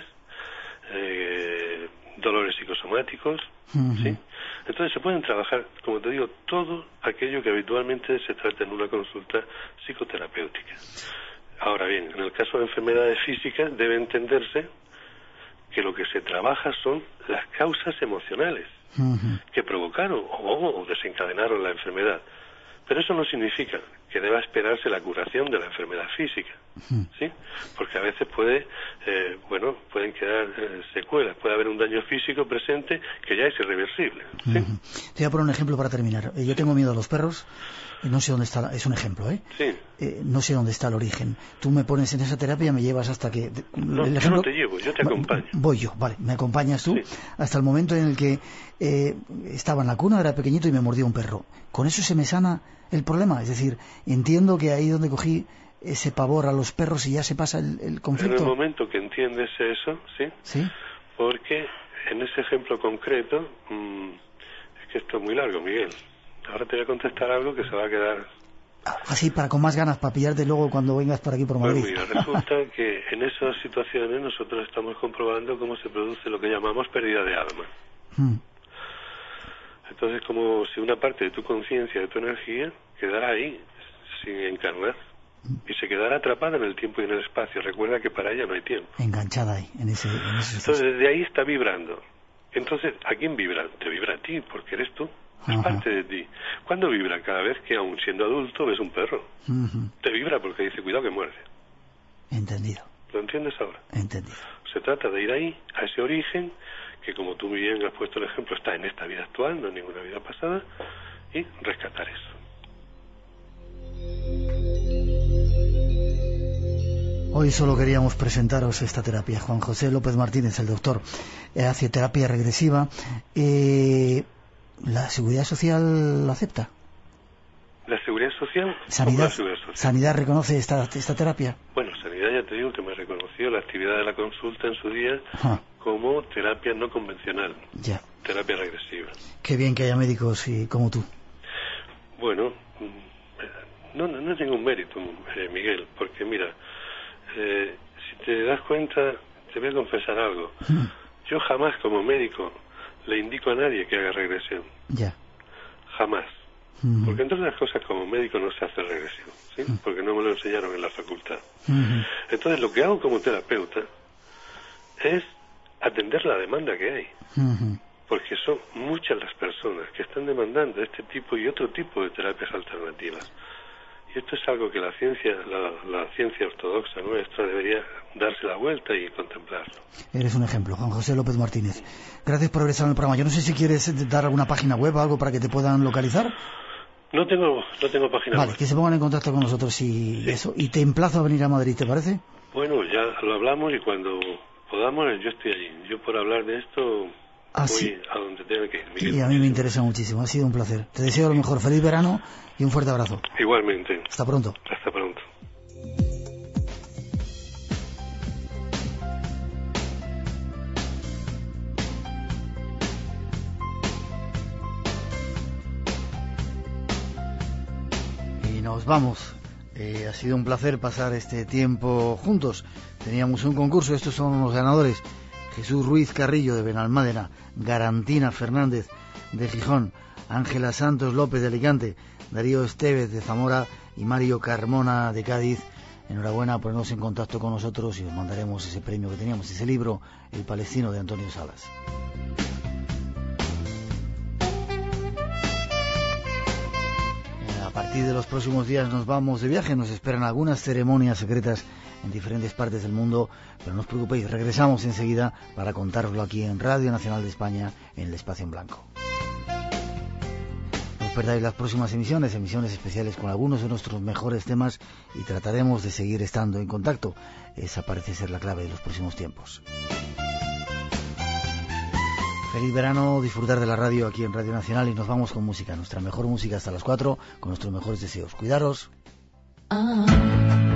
dolores psicosomáticos, ¿sí? Entonces se pueden trabajar, como te digo, todo aquello que habitualmente se trata en una consulta psicoterapéutica. Ahora bien, en el caso de enfermedades físicas debe entenderse que lo que se trabaja son las causas emocionales que provocaron o desencadenaron la enfermedad. Pero eso no significa que deba esperarse la curación de la enfermedad física, ¿sí? Porque a veces pueden quedar secuelas, puede haber un daño físico presente que ya es irreversible, ¿sí? Te voy a poner un ejemplo para terminar. Yo tengo miedo a los perros, no sé dónde está, es un ejemplo, ¿eh? Sí. No sé dónde está el origen. Tú me pones en esa terapia, me llevas hasta que... No, ejemplo, yo no te llevo, yo te acompaño. Voy yo, vale, me acompañas tú, sí, hasta el momento en el que estaba en la cuna, era pequeñito y me mordió un perro. ¿Con eso se me sana el problema? Es decir, entiendo que ahí donde cogí ese pavor a los perros y ya se pasa el conflicto. En el momento que entiendes eso, ¿sí? ¿Sí? Porque en ese ejemplo concreto, es que esto es muy largo, Miguel. Ahora te voy a contestar algo que se va a quedar... Así, para con más ganas, para pillarte luego cuando vengas por aquí por Madrid. Pues mira, resulta que en esas situaciones nosotros estamos comprobando cómo se produce lo que llamamos pérdida de alma. Entonces, como si una parte de tu conciencia, de tu energía, quedara ahí, sin encarnar, y se quedara atrapada en el tiempo y en el espacio. Recuerda que para ella no hay tiempo. Enganchada ahí, en ese Entonces, desde ahí está vibrando. Entonces, ¿a quién vibra? Te vibra a ti, porque eres tú. Es parte de ti. ¿Cuándo vibra? Cada vez que, aun siendo adulto, ves un perro. Te vibra porque dice, cuidado que muerde. Entendido. ¿Lo entiendes ahora? Entendido. Se trata de ir ahí, a ese origen, que como tú muy bien has puesto el ejemplo, está en esta vida actual, no en ninguna vida pasada, y rescatar eso. Hoy solo queríamos presentaros esta terapia. Juan José López Martínez, el doctor, hace terapia regresiva. ¿La Seguridad Social la acepta? ¿La Seguridad Social? ¿Sanidad reconoce esta terapia? Bueno, Sanidad ya te digo que me reconoció la actividad de la consulta en su día como terapia no convencional, terapia regresiva. Qué bien que haya médicos como tú. Bueno, no es ningún mérito, Miguel, porque mira, si te das cuenta, te voy a confesar algo. Yo jamás como médico le indico a nadie que haga regresión. Jamás. Porque entre otras cosas, como médico no se hace regresión, ¿sí? Porque no me lo enseñaron en la facultad. Entonces, lo que hago como terapeuta es atender la demanda que hay. Porque son muchas las personas que están demandando este tipo y otro tipo de terapias alternativas. Y esto es algo que la ciencia ortodoxa nuestra debería darse la vuelta y contemplarlo. Eres un ejemplo, Juan José López Martínez. Gracias por haber estado en el programa. Yo no sé si quieres dar alguna página web o algo para que te puedan localizar. No tengo página web. Vale, que se pongan en contacto con nosotros y eso. Y te emplazo a venir a Madrid, ¿te parece? Bueno, ya lo hablamos y cuando podamos yo estoy allí. Yo por hablar de esto voy a donde tenga que ir. Miguel. Y a mí me interesa muchísimo. Ha sido un placer. Te deseo lo mejor. Feliz verano y un fuerte abrazo. Igualmente. Hasta pronto. Hasta pronto. Y nos vamos. Ha sido un placer pasar este tiempo juntos. Teníamos un concurso, estos son los ganadores. Jesús Ruiz Carrillo de Benalmádena, Garantina Fernández de Gijón, Ángela Santos López de Alicante, Darío Estevez de Zamora y Mario Carmona de Cádiz. Enhorabuena, ponernos en contacto con nosotros y os mandaremos ese premio que teníamos, ese libro, El Palestino de Antonio Salas. A partir de los próximos días nos vamos de viaje, nos esperan algunas ceremonias secretas en diferentes partes del mundo, pero no os preocupéis, regresamos enseguida para contároslo aquí en Radio Nacional de España, en el Espacio en Blanco. No os perdáis las próximas emisiones especiales con algunos de nuestros mejores temas y trataremos de seguir estando en contacto. Esa parece ser la clave de los próximos tiempos. Feliz verano, disfrutar de la radio aquí en Radio Nacional y nos vamos con música, nuestra mejor música hasta las 4, con nuestros mejores deseos. Cuidaros.